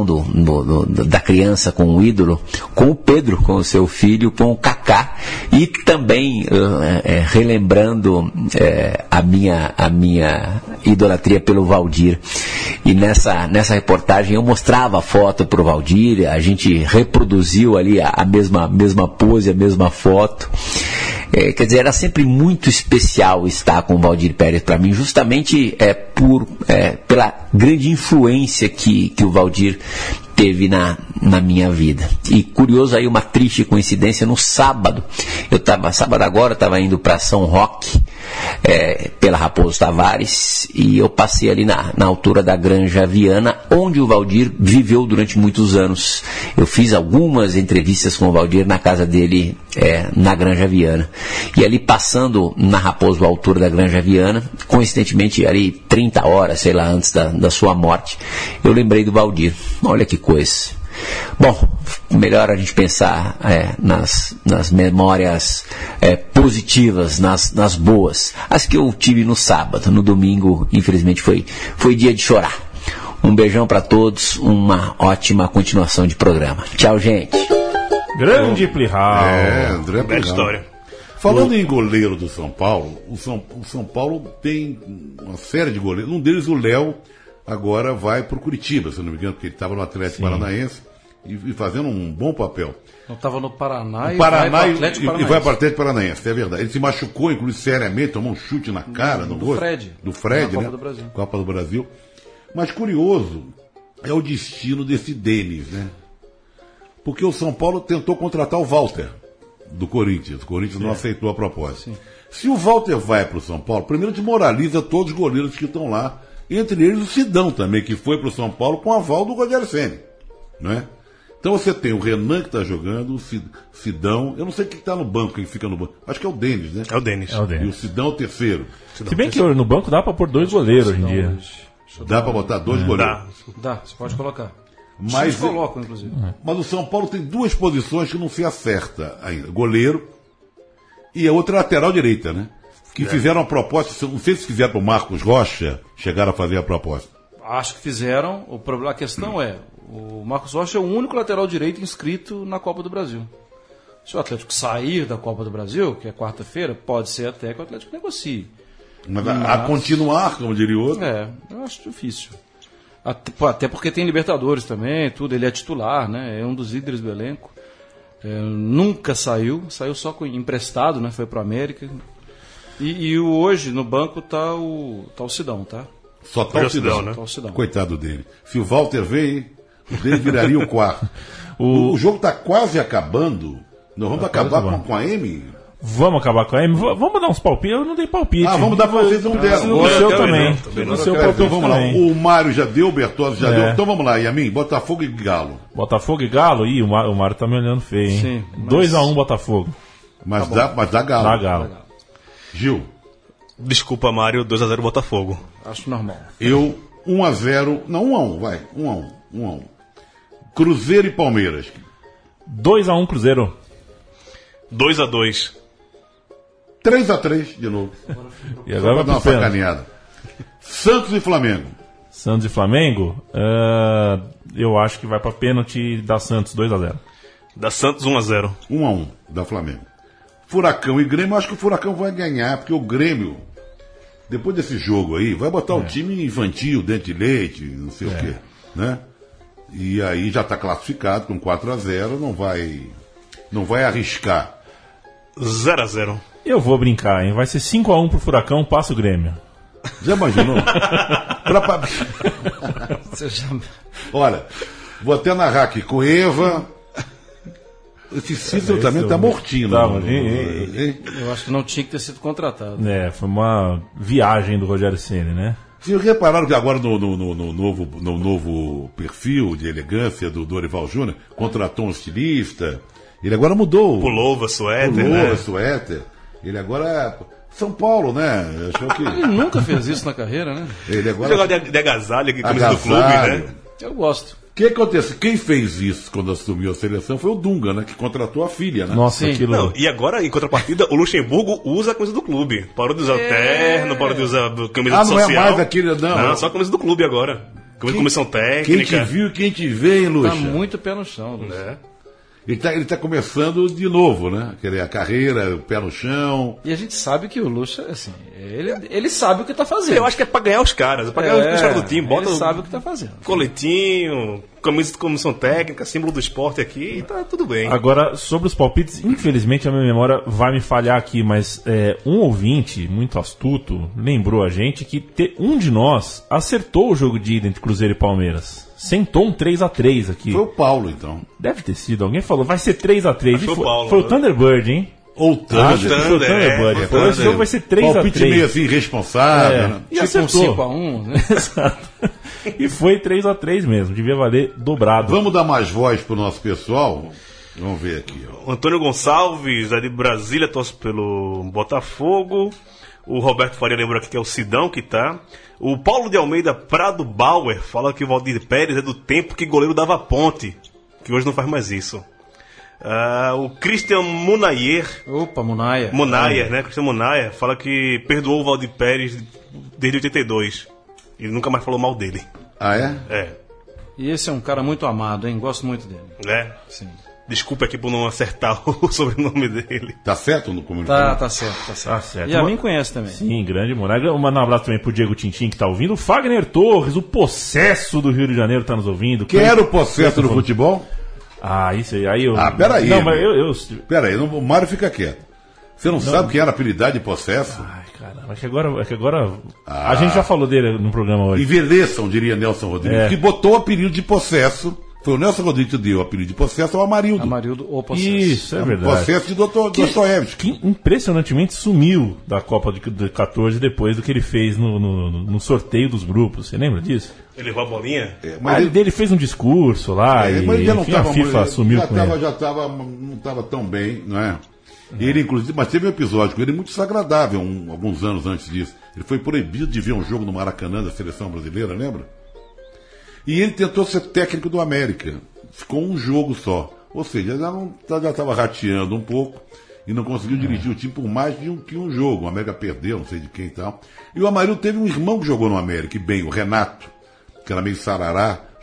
da criança com o ídolo, com o Pedro, com o seu filho, com o Kaká, e também relembrando a minha idolatria pelo Valdir. E nessa reportagem eu mostrava a foto pro Valdir, a gente reproduziu ali a mesma pose, a mesma foto. Quer dizer, era sempre muito especial estar com o Valdir Pérez para mim, justamente pela grande influência que o Valdir teve na minha vida. E curioso aí, uma triste coincidência, no sábado agora eu estava indo para São Roque, pela Raposo Tavares, e eu passei ali na altura da Granja Viana, onde o Valdir viveu durante muitos anos. Eu fiz algumas entrevistas com o Valdir na casa dele, na Granja Viana. E ali passando na Raposo, à altura da Granja Viana, coincidentemente ali 30 horas, sei lá, antes da sua morte, eu lembrei do Valdir. Olha que coisa. Bom, melhor a gente pensar nas memórias positivas, nas boas. As que eu tive no sábado. No domingo, infelizmente, foi dia de chorar. Um beijão para todos, uma ótima continuação de programa. Tchau, gente. Grande Plihal. André Plihal. História. Falando em goleiro do São Paulo, o São Paulo tem uma série de goleiros. Um deles, o Léo, agora vai para o Curitiba, se não me engano, porque ele estava no Atlético Paranaense e fazendo um bom papel. Não estava no Paraná, e vai para o Atlético Paranaense, é verdade. Ele se machucou, inclusive, seriamente, tomou um chute na cara, no rosto. Do Fred, na né? Copa do Brasil. Copa do Brasil. Mas curioso é o destino desse Denis, né? Porque o São Paulo tentou contratar o Walter, do Corinthians. O Corinthians não aceitou a proposta. Sim. Se o Walter vai para o São Paulo, primeiro desmoraliza todos os goleiros que estão lá, entre eles o Sidão também, que foi para o São Paulo com aval do Rogério Ceni, não é? Então você tem o Renan que está jogando, o Sidão, eu não sei quem está no banco, quem fica no banco, acho que é o Denis, né? É o Denis. E o Sidão é o terceiro. Se bem que no banco dá para pôr 2 goleiros hoje em dia. Dá para botar 2 goleiros? Dá, você pode colocar. Mas colocam, inclusive. Mas o São Paulo tem 2 posições que não se acerta ainda. Goleiro e a outra lateral direita, né? Que fizeram a proposta, não sei se fizeram para o Marcos Rocha, chegaram a fazer a proposta. Acho que fizeram. A questão O Marcos Rocha é o único lateral direito inscrito na Copa do Brasil. Se o Atlético sair da Copa do Brasil, que é quarta-feira, pode ser até que o Atlético negocie. Mas a continuar, como diria o outro. Eu acho difícil. Até porque tem Libertadores também, tudo. Ele é titular, né? É um dos líderes do elenco. Nunca saiu só emprestado, né? Foi pro América. E hoje no banco tá o Sidão, tá? Só tá o Sidão, né? Coitado dele. Se o Walter veio, o dele viraria o quarto. O jogo tá quase acabando. Nós vamos acabar com a M? Vamos acabar com a M? Vamos dar uns palpites? Eu não dei palpite. Vamos dar pra vocês, não deram. O seu também. O seu palpite então, vamos lá. O Mário já deu, o Bertozzi já deu. Então vamos lá, Yamin, Botafogo e Galo. Botafogo e Galo? Ih, o Mário tá me olhando feio, hein? Sim, 2-1 Botafogo. Mas dá Galo. Dá Galo. Gil. Desculpa, Mário, 2-0 Botafogo. Acho normal. Eu, 1-0. Não, 1-1, vai. 1-1. Cruzeiro e Palmeiras. 2-1 Cruzeiro. 2-2. 3-3 de novo. E agora vai dar uma sacaneada. Santos e Flamengo. Santos e Flamengo? Eu acho que vai pra pênalti da Santos, 2-0. Da Santos, 1-0. 1-1 da Flamengo. Furacão e Grêmio, eu acho que o Furacão vai ganhar, porque o Grêmio, depois desse jogo aí, vai botar o time infantil, dente de leite, não sei o quê, né? E aí já está classificado com 4-0, não vai arriscar. 0-0. Eu vou brincar, hein? Vai ser 5-1 pro Furacão, passa o Grêmio. Já imaginou? Olha, vou até narrar aqui, Cueva. Esse Cícero também tá mortinho. Eu acho que não tinha que ter sido contratado. Foi uma viagem do Rogério Ceni, né? Vocês repararam que agora no novo perfil de elegância do Dorival Júnior, contratou um estilista, ele agora mudou. Pullover, suéter. Ele agora é São Paulo, né? Achou que... Ele nunca fez isso na carreira, né? Ele agora... Jogar de agasalho aqui, camisa do clube, né? Eu gosto. O que acontece? Quem fez isso quando assumiu a seleção foi o Dunga, né? Que contratou a filha, né? Nossa, aquilo... Não, e agora, em contrapartida, o Luxemburgo usa a camisa do clube. Parou de usar o terno, parou de usar a camisa social. Não é mais aquele, não. Só a camisa do clube agora. Comissão técnica. Quem te viu, quem te vê, hein, Luxa? Tá muito pé no chão, Luxa. Ele tá começando de novo, né? A carreira, o pé no chão. E a gente sabe que o Luxa, assim, ele sabe o que tá fazendo. Eu acho que é pra ganhar os caras. É pra ganhar os caras do time. Bota ele sabe o que tá fazendo. Coletinho, camisa de comissão técnica, símbolo do esporte aqui, e tá tudo bem. Agora, sobre os palpites, infelizmente a minha memória vai me falhar aqui, mas um ouvinte muito astuto lembrou a gente que um de nós acertou o jogo de ida entre Cruzeiro e Palmeiras. Sentou um 3-3 aqui. Foi o Paulo, então. Deve ter sido. Alguém falou, vai ser 3-3. Foi o Thunderbird, hein? Ou o Thunderbird. Foi o jogo vai ser 3-3. Palpite meio assim, irresponsável. Né? E acertou. 5-1, né? Exato. E foi 3-3 mesmo. Devia valer dobrado. Vamos dar mais voz pro nosso pessoal? Vamos ver aqui. O Antônio Gonçalves, é de Brasília, torce pelo Botafogo. O Roberto Faria lembrou aqui que é o Sidão que tá. O Paulo de Almeida Prado Bauer fala que o Valdir Pérez é do tempo que goleiro dava ponte, que hoje não faz mais isso. O Christian Munayer. Opa, Munayer. Né? Christian Munayer fala que perdoou o Valdir Pérez desde 82. Ele nunca mais falou mal dele. Ah, é? É. E esse é um cara muito amado, hein? Gosto muito dele. É? Sim. Desculpa aqui por não acertar o sobrenome dele. Tá certo no comunicado? Tá certo. Tá certo. E a mim conhece também. Sim, grande Munayer. Mandar um abraço também pro Diego Tintin que tá ouvindo. O Fagner Torres, o possesso do Rio de Janeiro, tá nos ouvindo. Quem era o possesso do futebol? Isso aí eu... peraí. Não, mas Peraí, o Mário fica quieto. Você não sabe quem era apelidade de possesso? Ai, caramba, é que agora a gente já falou dele no programa hoje. Envelheçam, diria Nelson Rodrigues, que botou o apelido de possesso. Foi o Nelson Rodrigues que deu o apelido de possesso ao Amarildo. Amarildo ou possesso. Isso, é verdade. Possesso de Dostoiévski. Que impressionantemente sumiu da Copa de 14 depois do que ele fez no sorteio dos grupos. Você lembra disso? Ele levou a bolinha? Mas ele fez um discurso lá e mas ele já não a FIFA assumiu com ele. Não estava tão bem, não é? Ele, inclusive, mas teve um episódio com ele muito desagradável alguns anos antes disso. Ele foi proibido de ver um jogo no Maracanã da seleção brasileira, lembra? E ele tentou ser técnico do América. Ficou um jogo só. Ou seja, já estava rateando um pouco e não conseguiu dirigir o time por mais que um jogo. O América perdeu, não sei de quem e tal. E o Amarildo teve um irmão que jogou no América, e bem, o Renato, que era meio sarará,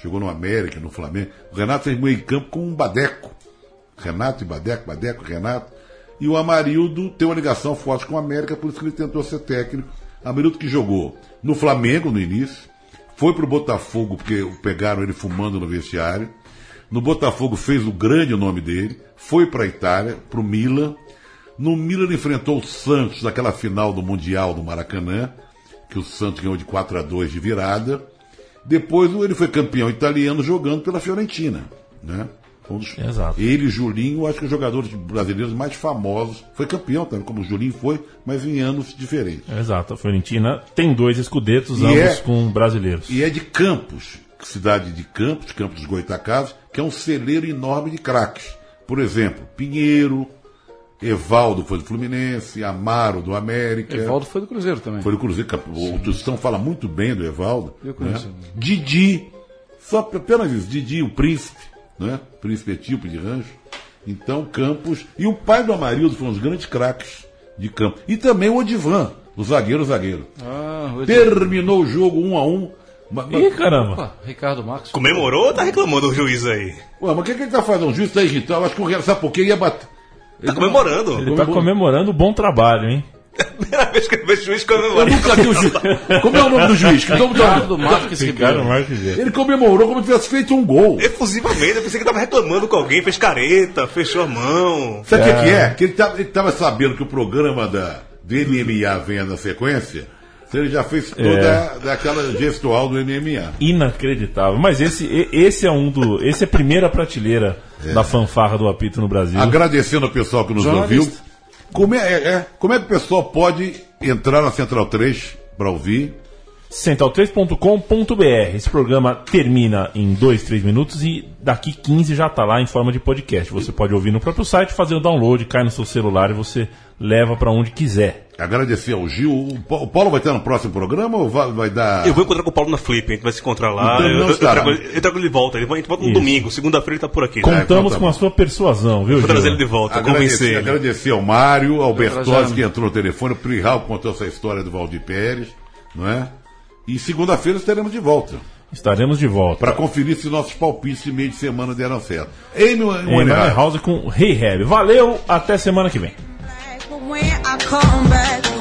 jogou no América, no Flamengo. O Renato fez meio campo com um Badeco. Renato e Badeco, Renato. E o Amarildo tem uma ligação forte com o América, por isso que ele tentou ser técnico. Amarildo que jogou no Flamengo no início, foi pro Botafogo, porque pegaram ele fumando no vestiário. No Botafogo fez o grande nome dele, foi para a Itália, pro Milan. No Milan ele enfrentou o Santos naquela final do Mundial do Maracanã, que o Santos ganhou de 4-2 de virada. Depois ele foi campeão italiano jogando pela Fiorentina, né? Exato. Ele e Julinho, acho que os jogadores brasileiros mais famosos. Foi campeão também, como o Julinho foi, mas em anos diferentes. Exato. A Fiorentina tem 2 escudetos, ambos com brasileiros. E é de Campos, cidade de Campos dos Goitacazes, que é um celeiro enorme de craques. Por exemplo, Pinheiro, Evaldo foi do Fluminense, Amaro do América. Evaldo foi do Cruzeiro também. Foi do Cruzeiro, o Tostão fala muito bem do Evaldo. Eu conheço. Né? Didi, só apenas isso, Didi, o príncipe, né? Príncipe Etíope de Rancho. Então, Campos. E o pai do Amarildo foi um dos grandes craques de Campos. E também o Odivan, o zagueiro. Terminou o jogo 1-1. Ih, caramba. Opa, Ricardo Marques. Comemorou ou tá reclamando do juiz aí? Ué, mas o que ele tá fazendo? O juiz tá irritado. Acho que o Renato, sabe por quê? Ia bater. Tá comemorando. Ele tá comemorando o bom trabalho, hein? Primeira vez que eu vejo o juiz comemorando. Eu nunca vi o juiz. Como é o nome do juiz? Ricardo Marques. Ele comemorou como se tivesse feito um gol. Efusivamente, eu pensei que tava reclamando com alguém, fez careta, fechou a mão. Sabe o que é? Que ele tava sabendo que o programa do MMA venha na sequência. Ele já fez toda daquela gestual do MMA. Inacreditável. Mas esse é a primeira prateleira da fanfarra do apito no Brasil. Agradecendo ao pessoal que nos ouviu. Como é que o pessoal pode entrar na Central 3 para ouvir? Central3.com.br. Esse programa termina em 2-3 minutos e daqui 15 já está lá em forma de podcast. Você pode ouvir no próprio site, fazer o download, cai no seu celular e você leva para onde quiser. Agradecer ao Gil. O Paulo vai estar no próximo programa ou vai dar... Eu vou encontrar com o Paulo na Flip, a gente vai se encontrar lá. Então, eu trago ele de volta. A gente volta no domingo, segunda-feira ele está por aqui. Contamos com a sua persuasão, viu, Gil? Vou trazer ele de volta, convencer ele. Agradecer ao Mário, ao Bertozzi que entrou no telefone, o Prihal que contou essa história do Valdir Pérez, não é? E segunda-feira estaremos de volta. Estaremos de volta. Para conferir se nossos palpites de meio de semana deram certo. Em House com Rehab. Valeu, até semana que vem.